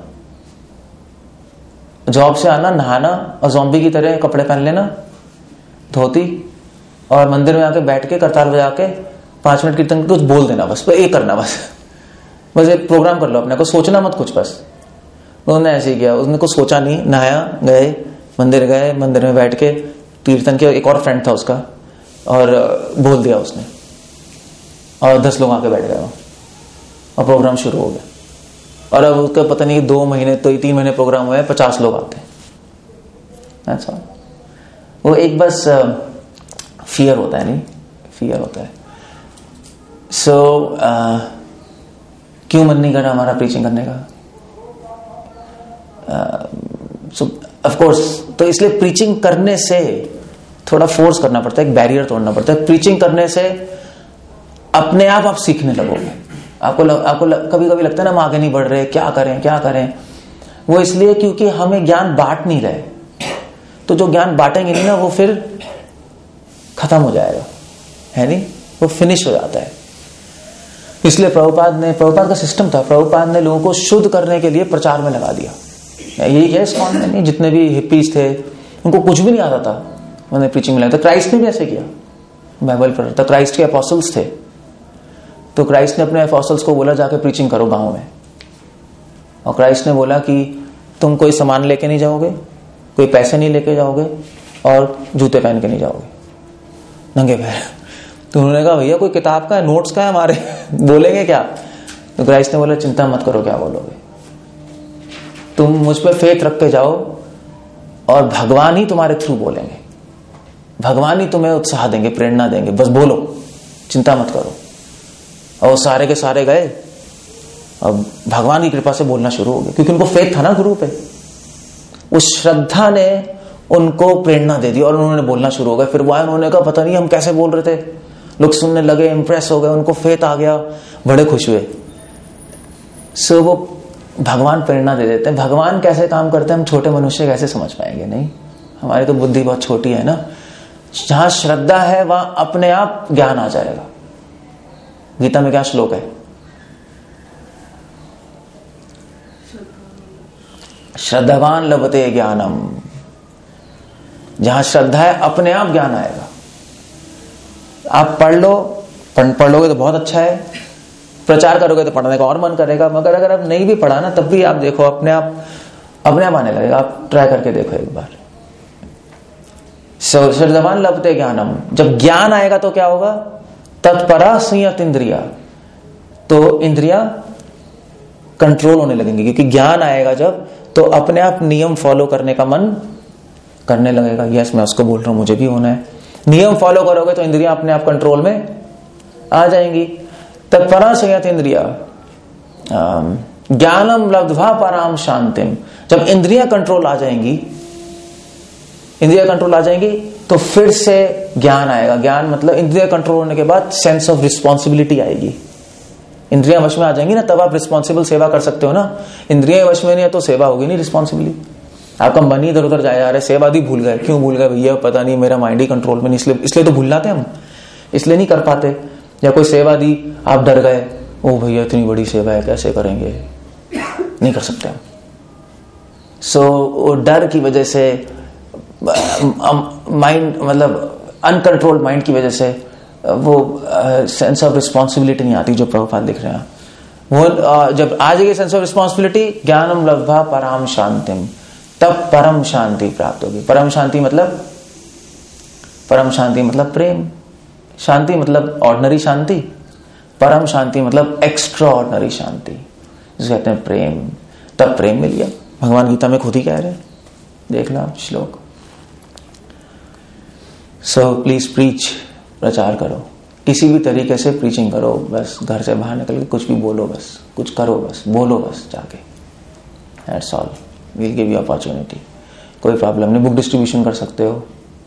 Speaker 1: जॉब से आना, नहाना और ज़ॉम्बी की तरह कपड़े पहन लेना, धोती, और मंदिर में आके बैठ के करताल बजा के पांच मिनट कीर्तन कुछ बोल देना बस, ये करना बस। बस एक प्रोग्राम कर लो अपने को, सोचना मत कुछ बस। उन्होंने ऐसे ही किया, उसने कुछ सोचा नहीं, नहाया, गए मंदिर, गए मंदिर में बैठ के कीर्तन किया। एक और फ्रेंड था उसका, और बोल दिया उसने, और दस लोग आके बैठ गए और प्रोग्राम शुरू हो गया। और अब उसका पता नहीं दो महीने तो तीन महीने प्रोग्राम हुए, पचास लोग आते हैं। अच्छा, वो एक बस फियर होता है, नहीं फियर होता है। सो so, uh, क्यों मन नहीं कर रहा हमारा प्रीचिंग करने का? सो ऑफ कोर्स, तो इसलिए प्रीचिंग करने से थोड़ा फोर्स करना पड़ता है, एक बैरियर तोड़ना पड़ता है। प्रीचिंग करने से अपने आप आप सीखने लगोगे, आपको लग, आपको लग, कभी कभी लगता है ना हम आगे नहीं बढ़ रहे, क्या करें क्या करें। वो इसलिए क्योंकि हमें ज्ञान बांट नहीं रहे। तो जो ज्ञान बांटेंगे नहीं ना वो फिर खत्म हो जाएगा, है नहीं, वो फिनिश हो जाता है। इसलिए प्रभुपाद ने, प्रभुपाद का सिस्टम था, प्रभुपाद ने लोगों को शुद्ध करने के लिए प्रचार में लगा दिया। यही है इस्कॉन में, नहीं जितने भी हिप्पीज थे उनको कुछ भी नहीं आता था, उन्होंने प्रीचिंग में लगा। तो क्राइस्ट ने भी ऐसे किया, बाइबल पढ़ था, क्राइस्ट के अपोस्टल्स थे, तो क्राइस्ट ने अपने अपोस्टल्स को बोला जाके प्रीचिंग करो गांव में। और क्राइस्ट ने बोला कि तुम कोई सामान लेके नहीं जाओगे, कोई पैसे नहीं लेके जाओगे और जूते पहन के नहीं जाओगे, नंगे पैर। तो उन्होंने कहा भैया कोई किताब का है, नोट्स का है हमारे, बोलेंगे क्या? तो क्राइस्ट ने बोला चिंता मत करो क्या बोलोगे, तुम मुझ पर फेथ रख के जाओ और भगवान ही तुम्हारे थ्रू बोलेंगे, भगवान ही तुम्हें उत्साह देंगे, प्रेरणा देंगे, बस बोलो, चिंता मत करो। और वो सारे के सारे गए और भगवान की कृपा से बोलना शुरू हो गया, क्योंकि उनको फेथ था ना गुरु पे। उस श्रद्धा ने उनको प्रेरणा दे दी और उन्होंने बोलना शुरू हो गया। फिर वो उन्होंने कहा पता नहीं हम कैसे बोल रहे थे, लोग सुनने लगे, इंप्रेस हो गए, उनको फेथ आ गया, बड़े खुश हुए। सो वो भगवान प्रेरणा दे देते हैं। भगवान कैसे काम करते हैं हम छोटे मनुष्य कैसे समझ पाएंगे? नहीं, हमारी तो बुद्धि बहुत छोटी है ना। जहां श्रद्धा है वहां अपने आप ज्ञान आ जाएगा। गीता में क्या श्लोक है? श्रद्धावान लभते ज्ञानम। जहां श्रद्धा है अपने आप ज्ञान आएगा। आप पढ़ लो, पढ़ लोगे तो बहुत अच्छा है, प्रचार करोगे तो पढ़ने का और मन करेगा, मगर अगर आप नहीं भी पढ़ा ना तब भी आप देखो अपने आप अपने आप आने लगेगा। आप ट्राई करके देखो एक बार। श्रद्धावान लभते ज्ञानम। जब ज्ञान आएगा तो क्या होगा? तत्परा संयत इंद्रिया। तो इंद्रिया कंट्रोल होने लगेंगी, क्योंकि ज्ञान आएगा जब तो अपने आप नियम फॉलो करने का मन करने लगेगा। यस मैं उसको बोल रहा हूं, मुझे भी होना है। नियम फॉलो करोगे तो इंद्रियां अपने आप कंट्रोल में आ जाएंगी। तत्परा संयत इंद्रिया ज्ञानम लब्ध्वा पराम शांतिम। जब इंद्रियां कंट्रोल आ जाएंगी, इंद्रिया कंट्रोल आ जाएंगी तो फिर से ज्ञान आएगा। ज्ञान मतलब इंद्रिया कंट्रोल होने के बाद सेंस ऑफ रिस्पॉन्सिबिलिटी आएगी। इंद्रियां वश में आ जाएंगी ना तब आप रिस्पॉन्सिबल सेवा कर सकते हो ना। इंद्रियां वश में नहीं है तो सेवा होगी नहीं रिस्पॉन्सिबली। आपका मन ही इधर उधर जाया जा रहा है, सेवा भी भूल गए। क्यों भूल गए भैया? पता नहीं, मेरा माइंड ही कंट्रोल में नहीं, इसलिए इसलिए तो भूल जाते हम, इसलिए नहीं कर पाते। या कोई सेवा दी, आप डर गए, ओ भैया इतनी बड़ी सेवा है कैसे करेंगे, नहीं कर सकते हम। सो so, डर की वजह से, माइंड मतलब अनकंट्रोल्ड माइंड की वजह से वो सेंस ऑफ रिस्पॉन्सिबिलिटी नहीं आती जो प्रभुपाद लिख रहे हैं। वो uh, जब आ जाएगी सेंस ऑफ रिस्पॉन्सिबिलिटी, ज्ञानम लब्ध्वा पराम शांतिम, तब परम शांति प्राप्त होगी। परम शांति मतलब परम शांति मतलब प्रेम। शांति मतलब ऑर्डिनरी शांति, परम शांति मतलब एक्स्ट्रा ऑर्डिनरी शांति, जिसे कहते हैं प्रेम। तब प्रेम मिल गया। भगवान गीता में खुद ही कह रहे हैं, देखना श्लोक। सो प्लीज प्रीच, प्रचार करो, किसी भी तरीके से प्रीचिंग करो। बस घर से बाहर निकल के कुछ भी बोलो, बस कुछ करो, बस बोलो, बस जाके। That's all. Will give you opportunity. कोई प्रॉब्लम नहीं। बुक डिस्ट्रीब्यूशन कर सकते हो,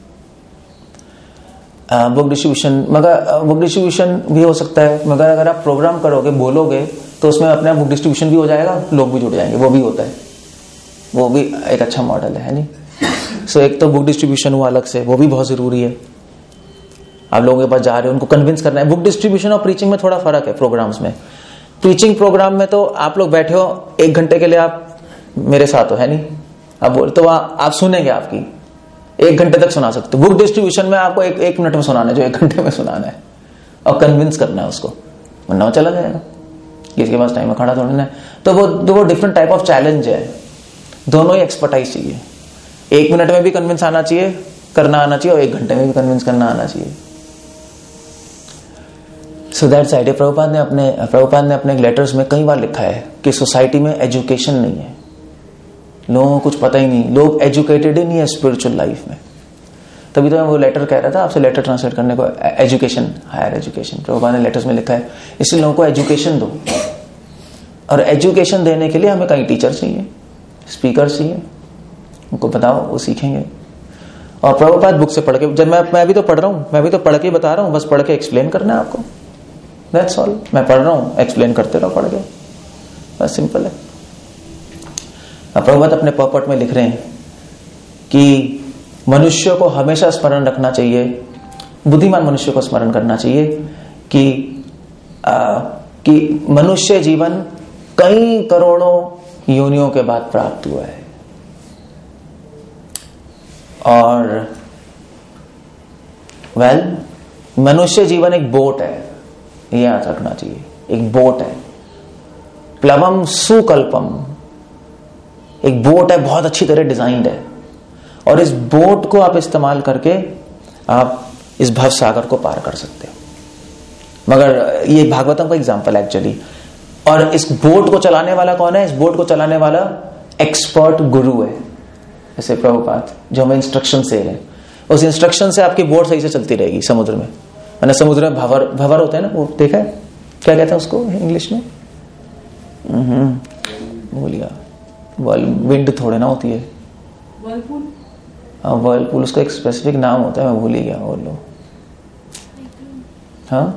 Speaker 1: बुक डिस्ट्रीब्यूशन मगर बुक डिस्ट्रीब्यूशन भी हो सकता है। मगर अगर आप प्रोग्राम करोगे, बोलोगे तो उसमें अपने आप बुक डिस्ट्रीब्यूशन भी हो जाएगा, लोग भी जुड़ जाएंगे, वो भी होता है, वो भी एक अच्छा मॉडल है नहीं। सो so, एक तो बुक डिस्ट्रीब्यूशन हुआ अलग से, वो भी बहुत जरूरी है। आप लोगों के पास जा रहे हो, उनको कन्विंस करना है। बुक डिस्ट्रीब्यूशन और प्रीचिंग में थोड़ा फर्क है प्रोग्राम्स में। प्रीचिंग प्रोग्राम में तो आप लोग बैठे हो, एक घंटे के लिए आप मेरे साथ हो, है नहीं, अब बोल तो आप सुनेंगे, आपकी एक घंटे तक सुना सकते हो। बुक डिस्ट्रीब्यूशन में आपको एक एक मिनट में सुनाना है, जो एक घंटे में सुनाना है, और कन्विंस करना है उसको, वरना वो चला जाएगा। किसके पास टाइम है, खड़ा थोड़ा है। तो वो तो वो डिफरेंट टाइप ऑफ चैलेंज है। दोनों ही एक्सपर्टाइज चाहिए। एक मिनट में भी कन्विंस आना चाहिए, करना आना चाहिए, और एक घंटे में भी कन्विंस करना आना चाहिए। So that's idea. प्रभुपाद ने अपने प्रभुपाद ने अपने लेटर्स में कई बार लिखा है कि सोसाइटी में एजुकेशन नहीं है, लोगों को कुछ पता ही नहीं, लोग एजुकेटेड ही नहीं है स्पिरिचुअल लाइफ में। तभी तो मैं वो लेटर कह रहा था आपसे, लेटर ट्रांसलेट करने को, एजुकेशन, हायर एजुकेशन। प्रभुपाद ने लेटर्स में लिखा है, इसलिए लोगों को एजुकेशन दो। और एजुकेशन देने के लिए हमें कई टीचर चाहिए, स्पीकर चाहिए, उनको बताओ, वो सीखेंगे। और प्रभुपाद बुक से पढ़ के, जब मैं मैं भी तो पढ़ रहा हूँ, मैं भी तो पढ़ के बता रहा हूँ, बस पढ़ के एक्सप्लेन करना है आपको। That's all. मैं पढ़ रहा हूं, एक्सप्लेन करते रहो, पढ़ गए, बस सिंपल है. प्रभुपाद अपने पर्पट में लिख रहे हैं कि मनुष्य को हमेशा स्मरण रखना चाहिए, बुद्धिमान मनुष्य को स्मरण करना चाहिए कि आ, कि मनुष्य जीवन कई करोड़ों योनियों के बाद प्राप्त हुआ है. और वेल well, मनुष्य जीवन एक बोट है, ये याद रखना चाहिए. एक बोट है, प्लवम सुकल्पम, एक बोट है, बहुत अच्छी तरह डिजाइंड है. और इस बोट को आप इस्तेमाल करके आप इस भव सागर को पार कर सकते हो. मगर ये भागवतम का एग्जाम्पल है एक्चुअली. और इस बोट को चलाने वाला कौन है? इस बोट को चलाने वाला एक्सपर्ट गुरु है, जैसे प्रभुपाद, जो हमें इंस्ट्रक्शन दे रहे हैं. उस इंस्ट्रक्शन से आपकी बोट सही से चलती रहेगी समुद्र में. मैंने समुद्र में भंवर भंवर होते हैं ना, वो देखा है, क्या कहते हैं उसको इंग्लिश में? भूल गया. विंड थोड़े ना होती है,
Speaker 3: वर्लपूल.
Speaker 1: हाँ वर्लपूल, उसका एक स्पेसिफिक नाम होता है, मैं भूल ही गया. बोल लो. हाँ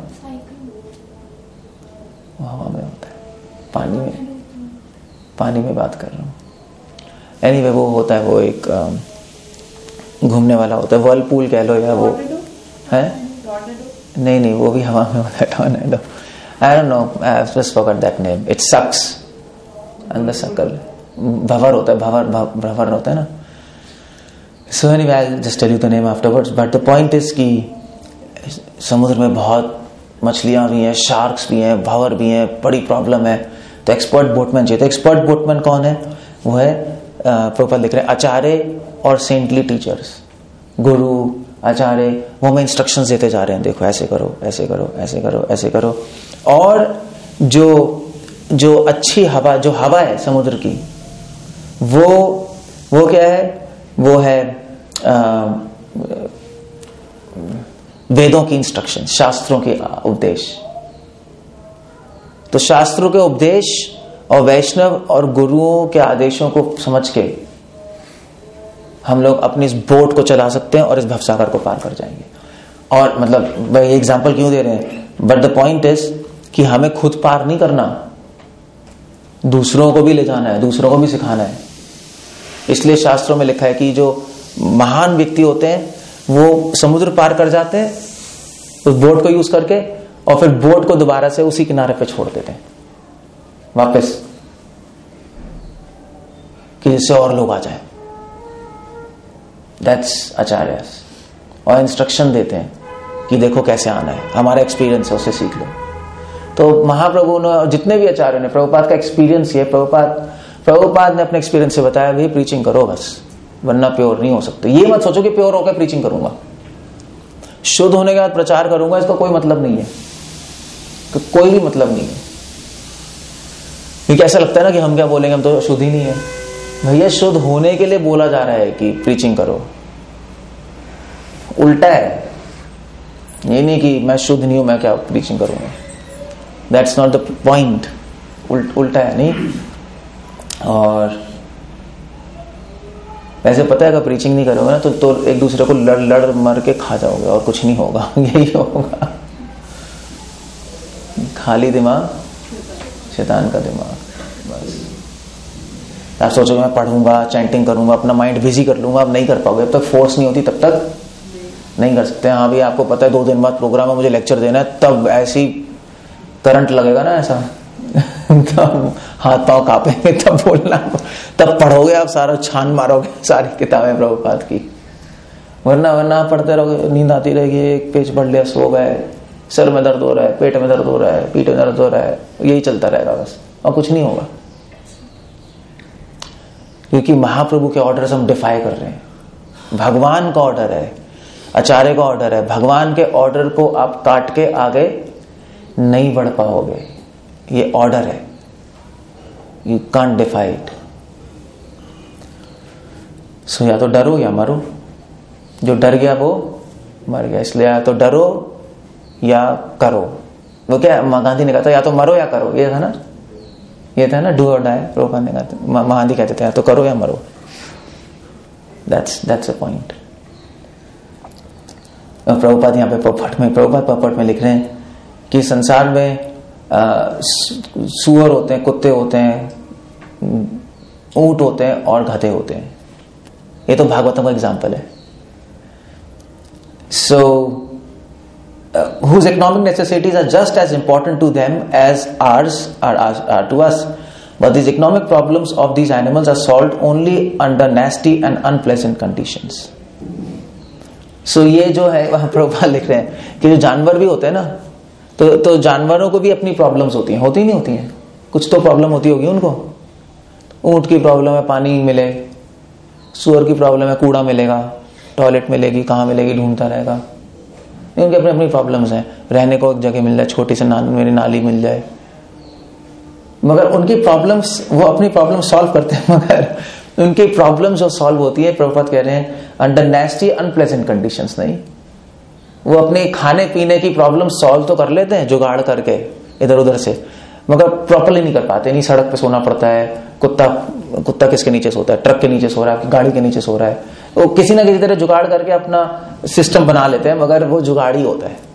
Speaker 1: हवा में होता है, पानी में, पानी में बात कर रहा हूँ. एनीवे वो होता है, वो एक घूमने वाला होता है, वर्लपूल कह लो या वो है. नहीं नहीं, वो भी हवा में होता है, tornado. I don't know, I just forgot that name. It sucks and the circle. भंवर होता है, भंवर भंवर होता है ना. So anyway I will just tell you the name afterwards. But the point is कि समुद्र में बहुत मछलियां भी हैं, शार्क्स भी हैं, भंवर भी हैं, बड़ी प्रॉब्लम है. तो एक्सपर्ट बोटमैन चाहिए. तो एक्सपर्ट बोटमैन कौन है? वो है, प्रभुपाद लिख रहे हैं, आचार्य और सेंटली टीचर्स, गुरु आचार्य. वो हमें इंस्ट्रक्शंस देते जा रहे हैं, देखो ऐसे करो, ऐसे करो, ऐसे करो, ऐसे करो. और जो जो अच्छी हवा, जो हवा है समुद्र की, वो वो क्या है? वो है आ, वेदों की इंस्ट्रक्शन, शास्त्रों के उपदेश. तो शास्त्रों के उपदेश और वैष्णव और गुरुओं के आदेशों को समझ के हम लोग अपनी इस बोट को चला सकते हैं और इस भवसागर को पार कर जाएंगे. और मतलब वह एग्जांपल क्यों दे रहे हैं? बट द पॉइंट इज कि हमें खुद पार नहीं करना, दूसरों को भी ले जाना है, दूसरों को भी सिखाना है. इसलिए शास्त्रों में लिखा है कि जो महान व्यक्ति होते हैं वो समुद्र पार कर जाते हैं उस बोट को यूज करके, और फिर बोट को दोबारा से उसी किनारे पे छोड़ देते हैं वापस, कि जिससे और लोग आ जाएं. दैट्स आचार्य. और इंस्ट्रक्शन देते हैं कि देखो कैसे आना है, हमारा एक्सपीरियंस है, उससे सीख लो. तो महाप्रभु ने, जितने भी आचार्य ने, प्रभुपाद का एक्सपीरियंस ये, प्रभुपाद प्रभुपाद ने अपने एक्सपीरियंस से बताया, भाई प्रीचिंग करो बस, वरना प्योर नहीं हो सकते. ये मत सोचो कि प्योर होकर प्रीचिंग करूंगा, शुद्ध होने के बाद प्रचार करूंगा, इसका कोई मतलब नहीं है. तो कोई भी मतलब नहीं है. क्योंकि ऐसा लगता है ना कि हम क्या बोलेंगे, हम तो शुद्ध ही नहीं है. भैया शुद्ध होने के लिए बोला जा रहा है कि प्रीचिंग करो. उल्टा है, ये नहीं कि मैं शुद्ध नहीं हूं, मैं क्या प्रीचिंग करूंगा. That's not the point. उल्टा है नहीं. और वैसे पता है, अगर प्रीचिंग नहीं करोगे ना तो, तो एक दूसरे को लड़ लड़ मर के खा जाओगे, और कुछ नहीं होगा. यही होगा, खाली दिमाग शैतान का दिमाग. बस आप सोचोगे मैं पढ़ूंगा, चैंटिंग करूंगा, अपना माइंड बिजी कर लूंगा, आप नहीं कर पाओगे. जब तक फोर्स नहीं होती तब तक नहीं कर सकते. हाँ भी आपको पता है दो दिन बाद प्रोग्राम में मुझे लेक्चर देना है, तब ऐसी करंट लगेगा ना ऐसा, तब हाथ पांव कांपेंगे, तब बोलना, तब पढ़ोगे आप, सारा छान मारोगे सारी किताबें प्रभुपाद की. वरना वरना आप पढ़ते रहोगे, नींद आती रहेगी, एक पेज पढ़ लिया, सो गए, सर में दर्द हो रहा है, पेट में दर्द हो रहा है, पीठ में दर्द हो रहा है, यही चलता रहेगा बस, और कुछ नहीं होगा. क्योंकि महाप्रभु के ऑर्डर्स हम डिफाई कर रहे हैं. भगवान का ऑर्डर है, आचार्य का ऑर्डर है. भगवान के ऑर्डर को आप काट के आगे नहीं बढ़ पाओगे. ये ऑर्डर है, you can't defy it. So या तो डरो या मरो. जो डर गया वो मर गया. इसलिए या तो डरो या करो. वो क्या गांधी ने कहा था, या तो मरो या करो. ये था ना, ये था ना डू और डाई. प्रभुपाद ने कहा, महांदी कहते थे, या तो करो या मरो. That's that's a point. Prabhupada यहाँ पे पपट में प्रभुपाद पपट में लिख रहे हैं कि संसार में सूअर होते हैं, कुत्ते होते हैं, ऊंट होते हैं और गधे होते हैं। ये तो भागवतम का एग्जाम्पल है। सो whose economic necessities are just as important to them as ours are, are, are to us, but these economic problems of these animals are solved only under nasty and unpleasant conditions. So ये जो है वहां प्रभुपाद लिख रहे हैं कि जो जानवर भी होते हैं ना, तो तो जानवरों को भी अपनी प्रॉब्लम्स होती हैं, होती नहीं होती हैं, कुछ तो प्रॉब्लम होती होगी उनको। ऊंट की प्रॉब्लम है पानी मिले, सूअर की प्रॉब्लम है कूड़ा मिलेगा, टॉयलेट मिलेगी, कहाँ मिलेगी ढूंढता रहेगा। उनकी अपनी अपनी प्रॉब्लम्स हैं, रहने को एक जगह मिल जाए, छोटी सी ना, मेरी नाली मिल जाए, मगर उनकी प्रॉब्लम्स, वो अपनी प्रॉब्लम सॉल्व करते हैं, मगर उनकी प्रॉब्लम्स जो सॉल्व होती है, प्रभुपाद कह रहे हैं अंडर नेस्टी अनप्लेजेंट कंडीशंस नहीं। वो अपने खाने पीने की प्रॉब्लम सॉल्व तो कर लेते हैं जुगाड़ करके इधर उधर से, मगर प्रॉपरली नहीं कर पाते। नहीं सड़क पे सोना पड़ता है, कुत्ता कुत्ता किसके नीचे सोता है, ट्रक के नीचे सो रहा है, गाड़ी के नीचे सो रहा है, वो किसी ना किसी तरह जुगाड़ करके अपना सिस्टम बना लेते हैं, मगर वो जुगाड़ ही होता है।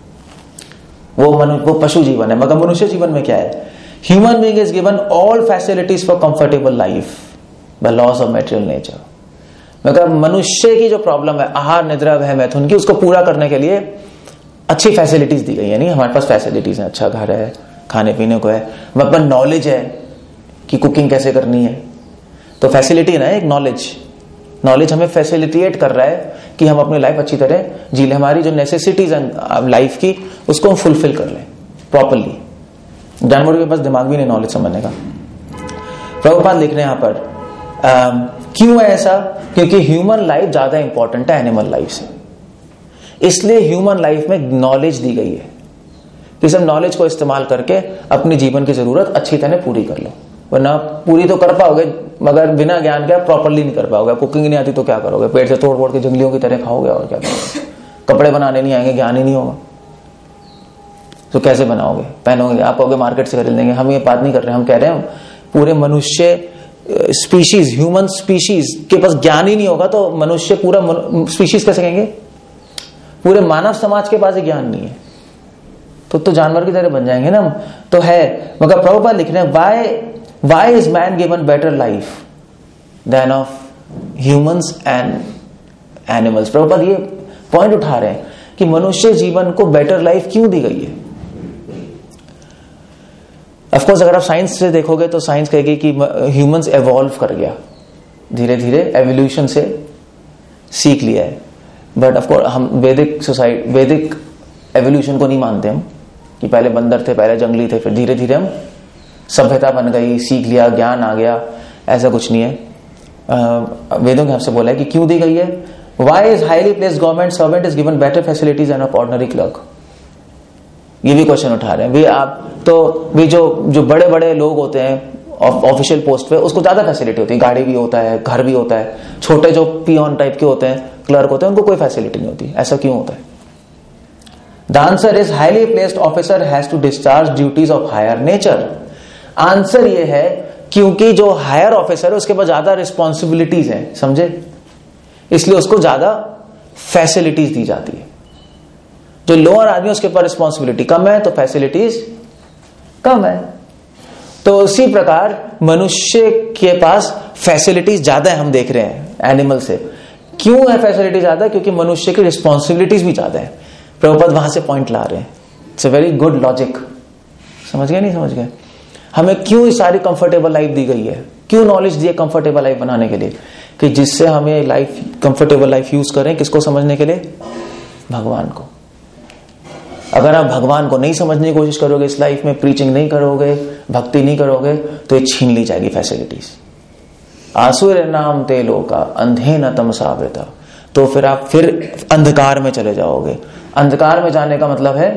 Speaker 1: वो मनु वो पशु जीवन है। मगर मनुष्य जीवन में क्या है? Human being is given all facilities for comfortable life by laws of material nature. मगर मनुष्य की जो प्रॉब्लम है आहार निद्रा वह मैथुन की, उसको पूरा करने के लिए अच्छी फैसिलिटीज दी गई है। नहीं, हमारे पास फैसिलिटीज है, अच्छा घर है, खाने पीने को है, हमारे पास नॉलेज है कि कुकिंग कैसे करनी है, तो फैसिलिटी है ना एक नॉलेज। नॉलेज हमें फैसिलिटेट कर रहा है कि हम अपनी लाइफ अच्छी तरह जी ले, हमारी जो नेसेसिटीज हैं लाइफ की उसको हम फुलफिल कर लें प्रॉपरली। जानवरों के पास दिमाग भी नहीं नॉलेज समझने का। प्रभुपाद लिख रहे हैं यहां पर आ, क्यों है ऐसा? क्योंकि ह्यूमन लाइफ ज्यादा इंपॉर्टेंट है एनिमल लाइफ से, इसलिए ह्यूमन लाइफ में नॉलेज दी गई है कि सब नॉलेज को इस्तेमाल करके अपनी जीवन की जरूरत अच्छी तरह पूरी कर लो। वरना पूरी तो कर पाओगे मगर बिना ज्ञान के प्रॉपरली नहीं कर पाओगे। कुकिंग नहीं आती तो क्या करोगे? पेट से तोड़ फोड़ के जंगलियों की तरह खाओगे और क्या करोगे? कपड़े बनाने नहीं आएंगे, ज्ञान ही नहीं होगा तो कैसे बनाओगे, पहनोगे? आप कहोगे मार्केट से खरीद लेंगे। हम ये बात नहीं कर रहे, हम कह रहे हैं पूरे मनुष्य स्पीशीज, ह्यूमन स्पीशीज के पास ज्ञान ही नहीं होगा तो मनुष्य पूरा स्पीशीज कैसे कहेंगे? पूरे मानव समाज के पास ज्ञान नहीं है तो तो जानवर की तरह बन जाएंगे ना। तो है, मगर प्रभुपाद लिख रहे हैं why why is man given better life than of humans and animals. Prabhupada ये पॉइंट उठा रहे हैं कि मनुष्य जीवन को बेटर लाइफ क्यों दी गई है। ऑफ कोर्स अगर आप साइंस से देखोगे तो साइंस कहेगी कि ह्यूमंस एवॉल्व कर गया, धीरे धीरे एवोल्यूशन से सीख लिया है। बट ऑफ कोर्स हम वैदिक सोसाइटी वैदिक एवोल्यूशन को नहीं मानते हम कि पहले बंदर थे, पहले जंगली थे, फिर धीरे धीरे हम सभ्यता बन गई, सीख लिया, ज्ञान आ गया। ऐसा कुछ नहीं है। वेदों के हमसे बोला है कि क्यों दी गई है। Why is highly placed government servant is given better facilities and of ordinary clerk. ये भी क्वेश्चन उठा रहे हैं भी आप तो भी जो जो बड़े बड़े लोग होते हैं ऑफिशियल पोस्ट पे उसको ज्यादा फैसिलिटी होती है, गाड़ी भी होता है, घर भी होता है। छोटे जो पियोन टाइप के होते हैं, क्लर्क होते हैं, उनको कोई फैसिलिटी नहीं होती। ऐसा क्यों होता है? The answer is highly placed officer has to discharge duties of higher nature. Answer ये है क्योंकि जो हायर ऑफिसर है उसके पास ज्यादा रिस्पॉन्सिबिलिटीज हैं, समझे, इसलिए उसको ज्यादा फैसिलिटीज दी जाती है। जो लोअर आदमी उसके पास रिस्पॉन्सिबिलिटी कम है तो फैसिलिटीज कम है। तो उसी प्रकार मनुष्य के पास फैसिलिटीज ज्यादा है, हम देख रहे हैं एनिमल से। क्यों है फैसिलिटी ज्यादा? क्योंकि मनुष्य की रिस्पॉन्सिबिलिटीज भी ज्यादा है। प्रभुपाद वहां से पॉइंट ला रहे हैं। It's a very good logic. समझ गए? नहीं समझ गए? हमें क्यों सारी कंफर्टेबल लाइफ दी गई है, क्यों नॉलेज दी है कंफर्टेबल लाइफ बनाने के लिए, कि जिससे हमें लाइफ कंफर्टेबल लाइफ यूज करें। किसको समझने के लिए? भगवान को। अगर आप भगवान को नहीं समझने की कोशिश करोगे, इस लाइफ में प्रीचिंग नहीं करोगे, भक्ति नहीं करोगे, तो ये छीन ली जाएगी फैसिलिटीज। आसुर नाम तेलो का अंधे न तमसावृता, तो फिर आप फिर अंधकार में चले जाओगे। अंधकार में जाने का मतलब है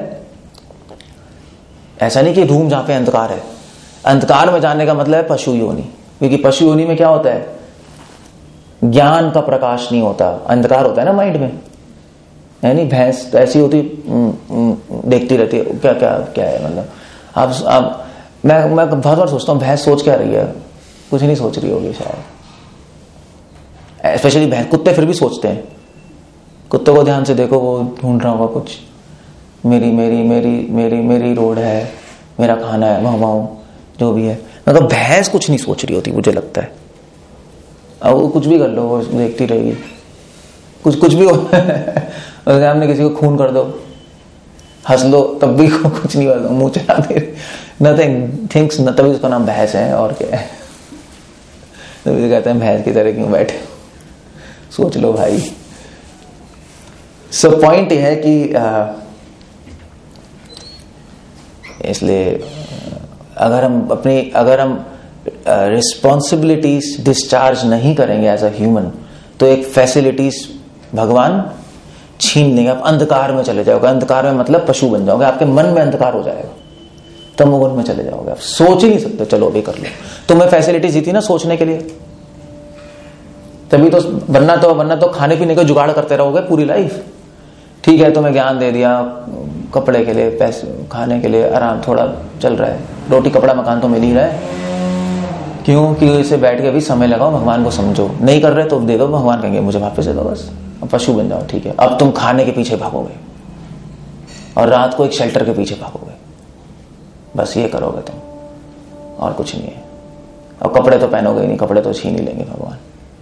Speaker 1: ऐसा नहीं कि रूम जहां पे अंधकार है। अंधकार में जाने का मतलब है पशु योनि, क्योंकि पशु योनि में क्या होता है? ज्ञान का प्रकाश नहीं होता, अंधकार होता है ना माइंड में। यानी भैंस तो ऐसी होती देखती रहती है, क्या क्या क्या है मतलब। आप, आप मैं मैं बहुत बार सोचता हूँ भैंस सोच क्या रही है, कुछ नहीं सोच रही होगी शायद। स्पेशली भैंस, कुत्ते फिर भी सोचते हैं। कुत्ते को ध्यान से देखो, वो ढूंढ रहा होगा कुछ, मेरी मेरी मेरी मेरी मेरी रोड है, मेरा खाना है, वहां वहां जो भी है। मतलब भैंस कुछ नहीं सोच रही होती मुझे लगता है। अब वो कुछ भी कर लो, वो देखती रहेगी, कुछ कुछ भी हो उसके सामने किसी को खून कर दो, हंस लो, तब भी कुछ नहीं होगा, मुंह चला दे, नथिंग थिंक्स, तभी उसका नाम भैंस है। और क्या है, तभी कहते हैं भैंस की तरह क्यों बैठे, सोच लो भाई। सो पॉइंट यह है कि आ, इसलिए अगर हम अपनी अगर हम रिस्पॉन्सिबिलिटीज डिस्चार्ज नहीं करेंगे एज अ ह्यूमन, तो एक फैसिलिटीज भगवान छीन लेंगे। आप अंधकार में चले जाओगे, अंधकार में मतलब पशु बन जाओगे, आपके मन में अंधकार हो जाएगा, तमोगुण में चले जाओगे, आप सोच ही नहीं सकते, चलो अभी कर लो। तुम्हें फैसिलिटीज दी थी ना सोचने के लिए, तभी तो बनना तो बनना तो खाने पीने का जुगाड़ करते रहोगे पूरी लाइफ। ठीक है, तुम्हें ज्ञान दे दिया, कपड़े के लिए, पैसे खाने के लिए, आराम थोड़ा चल रहा है, रोटी कपड़ा मकान तो मिल ही रहा है, क्यों कि इसे बैठ के भी समय लगाओ, भगवान को समझो। नहीं कर रहे तो दे दो, भगवान कहेंगे मुझे वापस दे दो, बस अब पशु बन जाओ। ठीक है, अब तुम खाने के पीछे भागोगे और रात को एक शेल्टर के पीछे भागोगे, बस ये करोगे तुम, और कुछ नहीं है। अब कपड़े तो पहनोगे ही नहीं, कपड़े तो छीन ही लेंगे भगवान।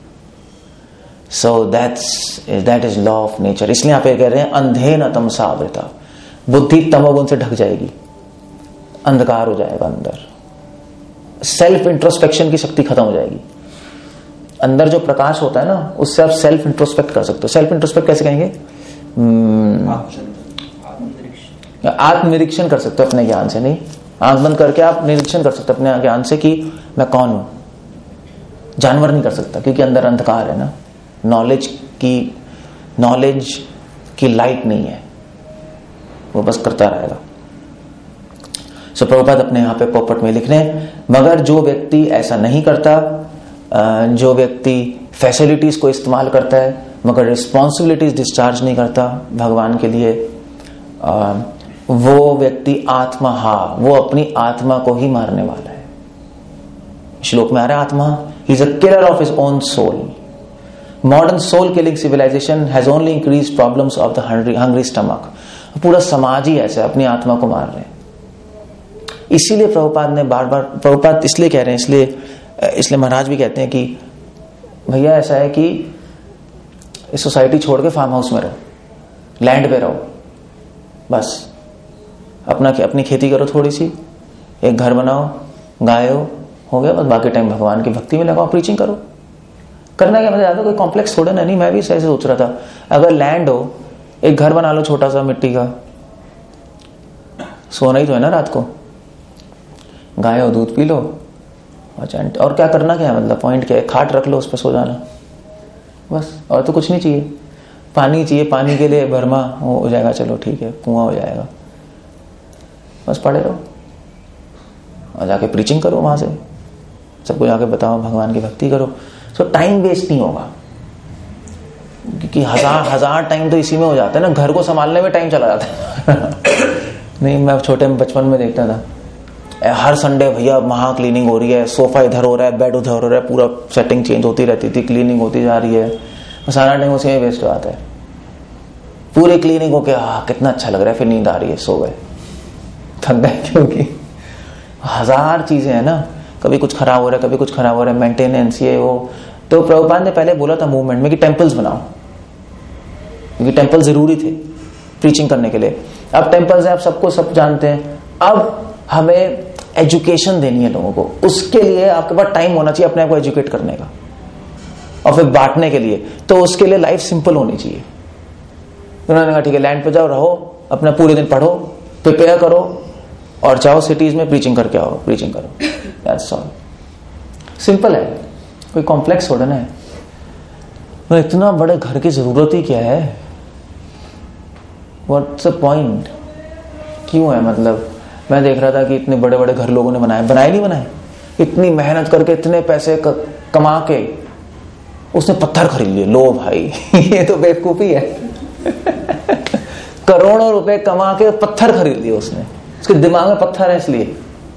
Speaker 1: So that's that is law of nature. इसलिए आप ये कह रहे हैं अंधे न तमसा आवृता, बुद्धि तमोगुण से ढक जाएगी, अंधकार हो जाएगा अंदर, सेल्फ इंट्रोस्पेक्शन की शक्ति खत्म हो जाएगी। अंदर जो प्रकाश होता है ना, उससे आप सेल्फ इंट्रोस्पेक्ट कर सकते हो। सेल्फ इंट्रोस्पेक्ट कैसे कहेंगे? आत्मनिरीक्षण कर सकते हो अपने ज्ञान से। नहीं, आंख बंद करके आप निरीक्षण कर सकते हो अपने ज्ञान से कि मैं कौन हूं। जानवर नहीं कर सकता क्योंकि अंदर अंधकार है ना, नॉलेज की नॉलेज की लाइट नहीं है, वो बस करता रहेगा। सो प्रभुपाद अपने यहाँ पे पोपट में लिख रहे हैं, मगर जो व्यक्ति ऐसा नहीं करता, जो व्यक्ति फैसिलिटीज को इस्तेमाल करता है मगर रिस्पॉन्सिबिलिटीज डिस्चार्ज नहीं करता भगवान के लिए, वो व्यक्ति आत्मा हा, वो अपनी आत्मा को ही मारने वाला है। श्लोक में आ रहा है आत्मा, he is a killer of his own soul. Modern soul killing civilisation has only increase problems of the hungry stomach. पूरा समाज ही ऐसे अपनी आत्मा को मार रहे हैं। इसीलिए प्रभुपाद ने बार बार, प्रभुपाद इसलिए कह रहे हैं, इसलिए इसलिए महाराज भी कहते हैं कि भैया ऐसा है कि इस सोसाइटी छोड़ के फार्म हाउस में रहो, लैंड पे रहो, बस अपना अपनी खेती करो, थोड़ी सी एक घर बनाओ, गाय हो, हो गया बस। बाकी टाइम भगवान की भक्ति में लगाओ, प्रीचिंग करो। करना क्या, मतलब ज्यादा कोई कॉम्प्लेक्स थोड़ा ना। नहीं, मैं भी ऐसे सोच रहा था, अगर लैंड हो, एक घर बना लो छोटा सा मिट्टी का, सोना ही तो है ना रात को, गाय हो, दूध पी लो, और क्या करना क्या है, मतलब पॉइंट क्या है, खाट रख लो, उस पर सो जाना बस, और तो कुछ नहीं चाहिए। पानी चाहिए, पानी के लिए भरमा हो जाएगा, चलो ठीक है, कुआं हो जाएगा, बस पड़े रहो और जाके प्रीचिंग करो, वहां से सबको जाके बताओ, भगवान की भक्ति करो। सो टाइम वेस्ट नहीं होगा, क्योंकि हजार हजार टाइम तो इसी में हो जाता है ना, घर को संभालने में टाइम चला जाता है नहीं, मैं छोटे में बचपन में देखता था, हर संडे भैया महा क्लीनिंग हो रही है, सोफा इधर हो रहा है, बेड उधर हो रहा है, पूरा सेटिंग चेंज होती रहती थी, क्लीनिंग होती जा रही है, सारा टाइम उसी में वेस्ट हो जाता है। पूरी क्लीनिंग हो के हाँ कितना अच्छा लग रहा है, फिर नींद आ रही है, सो गए, थक गए, क्योंकि हजार चीजें हैं ना, कभी कुछ खराब हो रहा है, कभी कुछ खराब हो रहा है, मेंटेनेंस ये वो। तो प्रभुपाद ने पहले बोला था मूवमेंट में कि टेम्पल्स बनाओ, क्योंकि टेम्पल जरूरी थे प्रीचिंग करने के लिए। अब टेम्पल्स है, आप सबको सब जानते हैं, अब हमें एजुकेशन देनी है लोगों को, उसके लिए आपके पास टाइम होना चाहिए अपने आप को एजुकेट करने का और फिर बांटने के लिए। तो उसके लिए लाइफ सिंपल होनी चाहिए। उन्होंने कहा ठीक है, लैंड पे जाओ, रहो, अपना पूरे दिन पढ़ो, प्रिपेयर करो और जाओ सिटीज में प्रीचिंग करके आओ, प्रीचिंग करो, दैट्स ऑल। सिंपल है, कोई कॉम्प्लेक्स थोड़ा ना है। तो इतना बड़े घर की जरूरत ही क्या है, व्हाट्स द पॉइंट, क्यों है? मतलब मैं देख रहा था कि इतने बड़े बड़े घर लोगों ने बनाए, बनाए नहीं बनाए, इतनी मेहनत करके इतने पैसे कमा के उसने पत्थर खरीद लिए। लो भाई ये तो बेवकूफी है करोड़ों रुपए कमा के पत्थर खरीद लिए उसने, उसके दिमाग में पत्थर है इसलिए।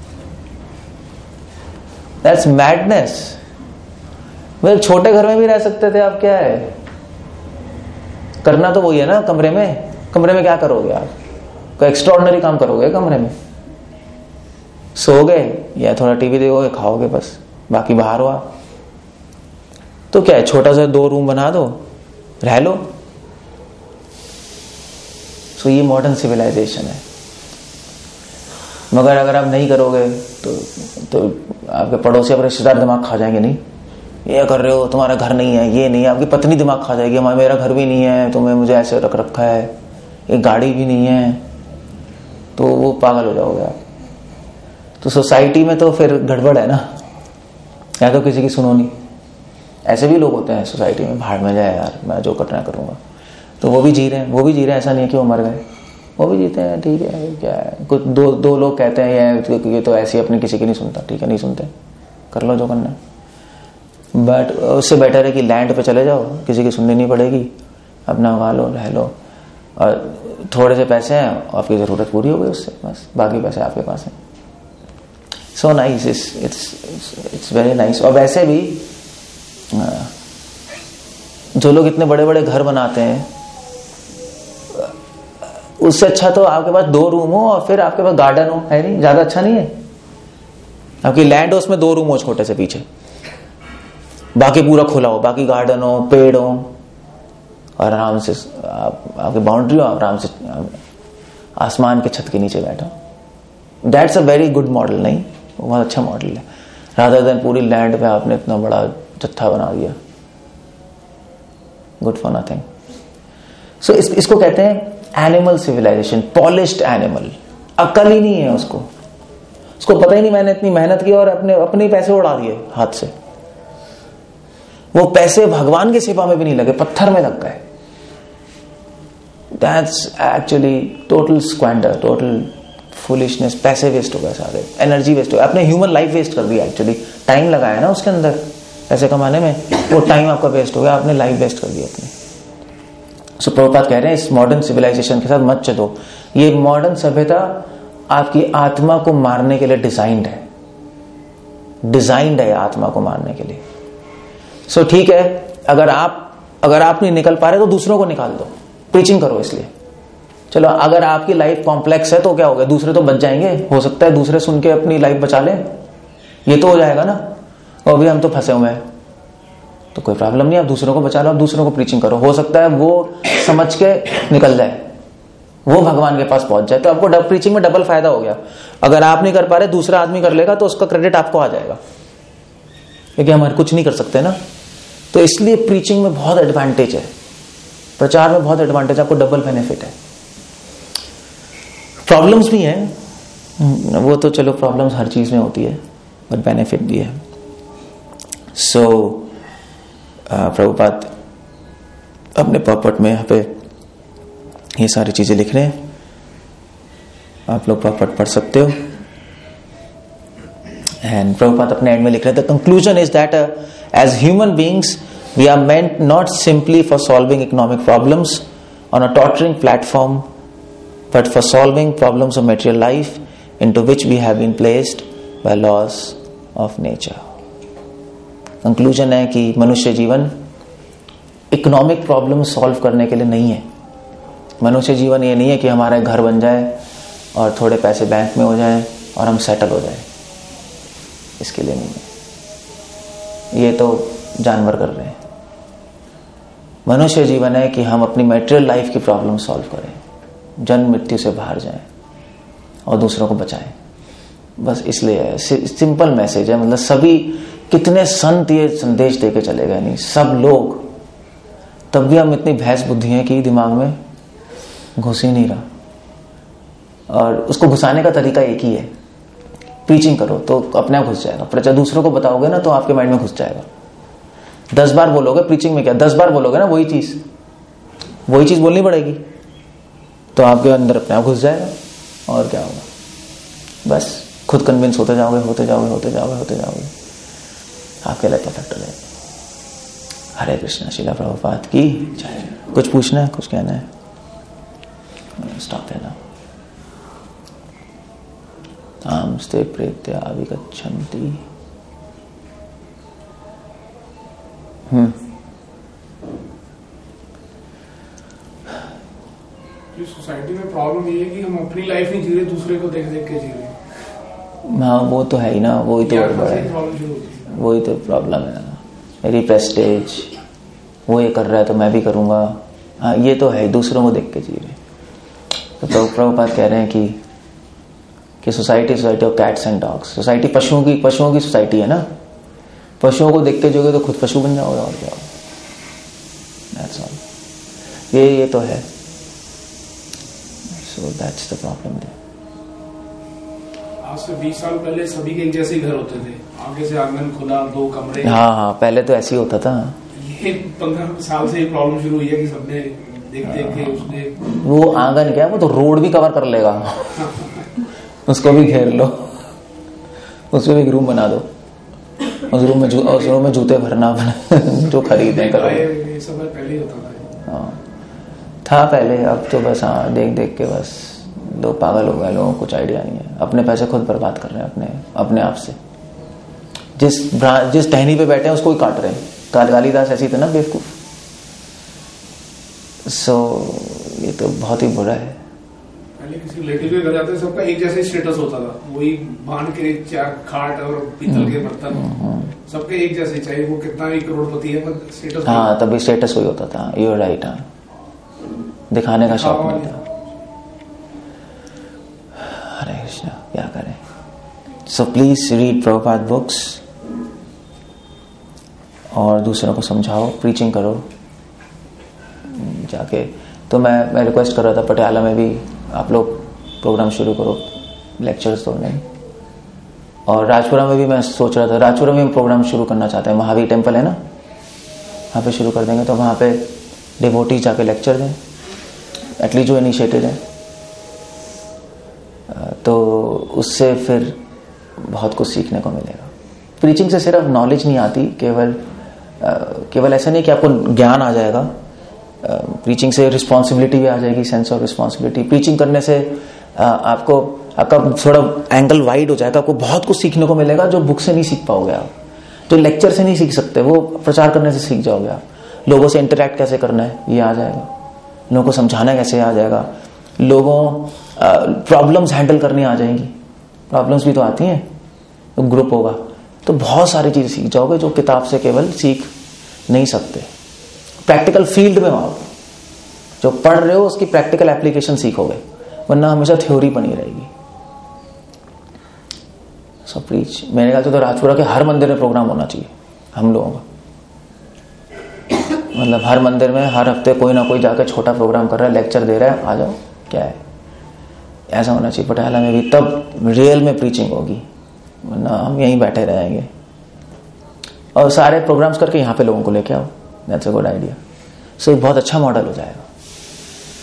Speaker 1: That's madness. मतलब छोटे घर में भी रह सकते थे आप, क्या है करना तो वही है ना, कमरे में कमरे में क्या करोगे आप? कोई एक्स्ट्रॉर्डनरी काम करोगे कमरे में? सोओगे या थोड़ा टीवी देखोगे, खाओगे, बस, बाकी बाहर हो आप। तो क्या है, छोटा सा दो रूम बना दो, रह लो। सो ये मॉडर्न सिविलाइजेशन है। मगर अगर आप नहीं करोगे तो तो आपके पड़ोसी, आप रिश्तेदार दिमाग खा जाएंगे, नहीं ये कर रहे हो, तुम्हारा घर नहीं है, ये नहीं है। आपकी पत्नी दिमाग खा जाएगी, मेरा घर भी नहीं है, तुम्हें मुझे ऐसे रख रखा है, एक गाड़ी भी नहीं है, तो वो पागल हो जाओगे आप। तो सोसाइटी में तो फिर गड़बड़ है ना, या तो किसी की सुनो नहीं। ऐसे भी लोग होते हैं सोसाइटी में, भाड़ में जाए यार, मैं जो करना है करूंगा। तो वो भी जी रहे हैं, वो भी जी रहे हैं, ऐसा नहीं है कि वो मर गए, वो भी जीते हैं, ठीक है, क्या है। कुछ दो दो लोग कहते हैं ये, ये तो ऐसी अपनी किसी की नहीं सुनता, ठीक है, नहीं सुनते, कर लो जो करना है। बट उससे बेटर है कि लैंड पे चले जाओ, किसी की सुननी नहीं पड़ेगी, अपना उगा लो, रह लो, और थोड़े से पैसे हैं, आपकी ज़रूरत पूरी हो गई उससे, बस, बाकी पैसे आपके पास हैं। So nice, it's it's it's very nice. और वैसे भी जो लोग इतने बड़े बड़े घर बनाते हैं, उससे अच्छा तो आपके पास दो रूम हो और फिर आपके पास गार्डन हो, है नहीं? ज्यादा अच्छा नहीं है? आपकी लैंड हो, उसमें दो रूम हो छोटे से पीछे, बाकी पूरा खुला हो, बाकी गार्डन हो, पेड़ हो, और आराम से आप, आपकी बाउंड्री हो, आराम से आसमान के छत के नीचे बैठो। That's a very good model, नहीं? बहुत अच्छा मॉडल है, रादर देन पूरी लैंड पे आपने इतना बड़ा जत्था बना दिया, गुड फॉर नथिंग। सो इस, इसको कहते हैं एनिमल सिविलाइजेशन, पॉलिश्ड एनिमल। अकल ही नहीं है उसको, उसको पता ही नहीं मैंने इतनी मेहनत की और अपने अपने पैसे उड़ा दिए हाथ से। वो पैसे भगवान की सेवा में भी नहीं लगे, पत्थर में लग गए। That's actually total squander, total foolishness. पैसे वेस्ट हो गए सारे, एनर्जी वेस्ट हो गई, अपने ह्यूमन लाइफ वेस्ट कर दी। एक्चुअली टाइम लगाया ना उसके अंदर पैसे कमाने में, वो टाइम आपका वेस्ट हो गया, आपने लाइफ वेस्ट कर दी अपनी। सो प्रभुपाद कह रहे हैं इस मॉडर्न सिविलाइजेशन के साथ मत चलो। ये मॉडर्न सभ्यता आपकी आत्मा को मारने के लिए डिजाइंड है, डिजाइंड है आत्मा को मारने के लिए। सो so, ठीक है, अगर आप अगर आप नहीं निकल पा रहे तो दूसरों को निकाल दो, प्रीचिंग करो। इसलिए चलो, अगर आपकी लाइफ कॉम्प्लेक्स है तो क्या हो गया, दूसरे तो बच जाएंगे, हो सकता है दूसरे सुन के अपनी लाइफ बचा लें, ये तो हो जाएगा ना। और अभी हम तो फंसे हुए हैं, तो कोई प्रॉब्लम नहीं, आप दूसरों को बचा लो, आप दूसरों को प्रीचिंग करो, हो सकता है वो समझ के निकल जाए, वो भगवान के पास पहुंच जाए, तो आपको डब प्रीचिंग में डबल फायदा हो गया। अगर आप नहीं कर पा रहे, दूसरा आदमी कर लेगा तो उसका क्रेडिट आपको आ जाएगा, क्योंकि हम कुछ नहीं कर सकते ना। तो इसलिए प्रीचिंग में बहुत एडवांटेज है, प्रचार में बहुत एडवांटेज, आपको डबल बेनिफिट है। प्रॉब्लम्स भी हैं, वो तो चलो प्रॉब्लम्स हर चीज में होती है, बट बेनिफिट भी है। सो so, प्रभुपाद अपने पॉपट में यहाँ पे ये सारी चीजें लिख रहे हैं, आप लोग पॉपट पढ़ सकते हो। एंड प्रभुपाद अपने एंड में लिख रहे थे, conclusion is that as human beings we are meant not simply for solving economic problems on a tottering platform, but for solving problems of material life into which we have been placed by laws of nature. Conclusion है कि मनुष्य जीवन economic problem solve करने के लिए नहीं है। मनुष्य जीवन ये नहीं है कि हमारा घर बन जाए और थोड़े पैसे बैंक में हो जाए और हम सेटल हो जाए, इसके लिए नहीं है, ये तो जानवर कर रहे हैं। मनुष्य जीवन है कि हम अपनी मटेरियल लाइफ की प्रॉब्लम सॉल्व करें, जन्म मृत्यु से बाहर जाएं और दूसरों को बचाएं, बस इसलिए है। सिंपल मैसेज है, मतलब सभी कितने संत ये संदेश देके चले गए, नहीं सब लोग, तब भी हम इतनी भैंस बुद्धि है कि दिमाग में घुस ही नहीं रहा। और उसको घुसाने का तरीका एक ही है, प्रीचिंग करो तो अपने आप घुस जाएगा, प्रचार दूसरों को बताओगे ना तो आपके माइंड में घुस जाएगा। दस बार बोलोगे, प्रीचिंग में क्या दस बार बोलोगे ना वही चीज वही चीज बोलनी पड़ेगी, तो आपके अंदर अपने आप घुस जाएगा। और क्या होगा, बस खुद कन्विंस होते जाओगे होते जाओगे होते जाओगे होते जाओगे आपके लिए परफेक्ट हो जाएगा। हरे कृष्णा, श्रील प्रभुपाद की जय। कुछ पूछना है, कुछ कहना है? स्टॉप है ना। तामस्ते प्रेत्या अविगच्छन्ति। हम्म
Speaker 2: सोसाइटी में
Speaker 3: प्रॉब्लम ये है कि हम अपनी लाइफ नहीं जी रहे, दूसरे को देख देख के जी रहे।
Speaker 1: हाँ वो तो है ही ना, वही तो
Speaker 3: यहाँ
Speaker 1: बड़ा
Speaker 3: से
Speaker 1: है,
Speaker 3: प्रॉब्लम शुरू होती है।
Speaker 1: वही तो प्रॉब्लम है ना। मेरी प्रेस्टेज, वो ये कर रहा है तो मैं भी करूँगा, हाँ ये तो है, दूसरों को देख के जी रहे। तो प्रभुपाद कह रहे हैं कि कि society society of cats and dogs, society पशुओं की पशुओं की सोसाइटी है ना। पशुओं को देख के जोगे तो खुद पशु बन जाओगे और क्या होगा। दैट्स ऑल, ये ये तो है। So that's the problem.
Speaker 3: आज से बीस साल पहले सभी के एक जैसे ही घर होते थे, आगे से आंगन खुला, दो कमरे।
Speaker 1: हाँ हाँ पहले तो ऐसे ही होता था।
Speaker 3: ये पंद्रह साल से ये प्रॉब्लम शुरू हुई है कि सबने देख देख के उसने,
Speaker 1: वो आंगन क्या, वो तो रोड भी कवर कर लेगा उसको भी घेर लो, उसमें भी एक रूम बना दो, उस रूम में उस रूम में जूते भरना जो खरीदे करो।
Speaker 3: ये सब पहले ही होता था।
Speaker 1: हाँ था पहले, अब तो बस हाँ देख देख के बस लोग पागल हो गए, लोगों को कुछ आइडिया नहीं है, अपने पैसे खुद बर्बाद कर रहे हैं अपने अपने आप से। जिस जिस टहनी पे बैठे हैं उसको ही काट रहे हैं। कालिदास ऐसी थे ना बेवकूफ। सो so, ये तो बहुत ही बुरा है।
Speaker 3: पहले किसी रिलेटिव के घर जाते सबका एक जैसा स्टेटस होता था, वही बांध के चार खाट और पीतल के बर्तन, सबके एक जैसे, चाहे वो कितना भी करोड़पति है पर स्टेटस। हाँ
Speaker 1: तभी स्टेटस वही होता था। You are right. हाँ दिखाने का शौक नहीं था। हरे कृष्णा, क्या करें। So please read Prabhupada books और दूसरों को समझाओ, प्रीचिंग करो जाके। तो मैं मैं रिक्वेस्ट कर रहा था पटियाला में भी आप लोग प्रोग्राम शुरू करो, लेक्चर्स तो नहीं। और राजपुरा में भी मैं सोच रहा था, राजपुरा में प्रोग्राम शुरू करना चाहते हैं। महावीर टेम्पल है ना, वहाँ पे शुरू कर देंगे। तो वहाँ पे डिवोटीज जाके लेक्चर दें, एटलीस्ट जो इनिशिएटेड है, तो उससे फिर बहुत कुछ सीखने को मिलेगा। प्रीचिंग से सिर्फ नॉलेज नहीं आती, केवल केवल ऐसा नहीं कि आपको ज्ञान आ जाएगा। प्रीचिंग से रिस्पॉन्सिबिलिटी भी आ जाएगी, सेंस ऑफ रिस्पॉन्सिबिलिटी। प्रीचिंग करने से आपको आपका थोड़ा एंगल वाइड हो जाएगा, आपको बहुत कुछ सीखने को मिलेगा जो बुक से नहीं सीख पाओगे आप, जो लेक्चर से नहीं सीख सकते, वो प्रचार करने से सीख जाओगे आप। लोगों से इंटरेक्ट कैसे करना है ये आ जाएगा, लोगों को समझाना कैसे आ जाएगा, लोगों प्रॉब्लम्स हैंडल करनी आ जाएंगी। प्रॉब्लम्स भी तो आती हैं, तो ग्रुप होगा तो बहुत सारी चीजें सीख जाओगे जो किताब से केवल सीख नहीं सकते। प्रैक्टिकल फील्ड में आओ, जो पढ़ रहे हो उसकी प्रैक्टिकल एप्लीकेशन सीखोगे, वरना हमेशा थ्योरी बनी रहेगी। सो प्लीज, मेरे ख्याल से तो राजपुरा के हर मंदिर में प्रोग्राम होना चाहिए हम लोगों का। मतलब हर मंदिर में हर हफ्ते कोई ना कोई जाकर छोटा प्रोग्राम कर रहा है, लेक्चर दे रहा है, आ जाओ, क्या है, ऐसा होना चाहिए पटियाला में भी। तब रियल में प्रीचिंग होगी, वरना हम यहीं बैठे रहेंगे। और सारे प्रोग्राम्स करके यहाँ पे लोगों को लेके आओ, that's a good idea. So एक बहुत अच्छा मॉडल हो जाएगा।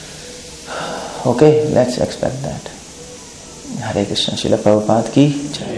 Speaker 1: Okay, let's expect that. Hare Krishna. Srila Prabhupada की जय।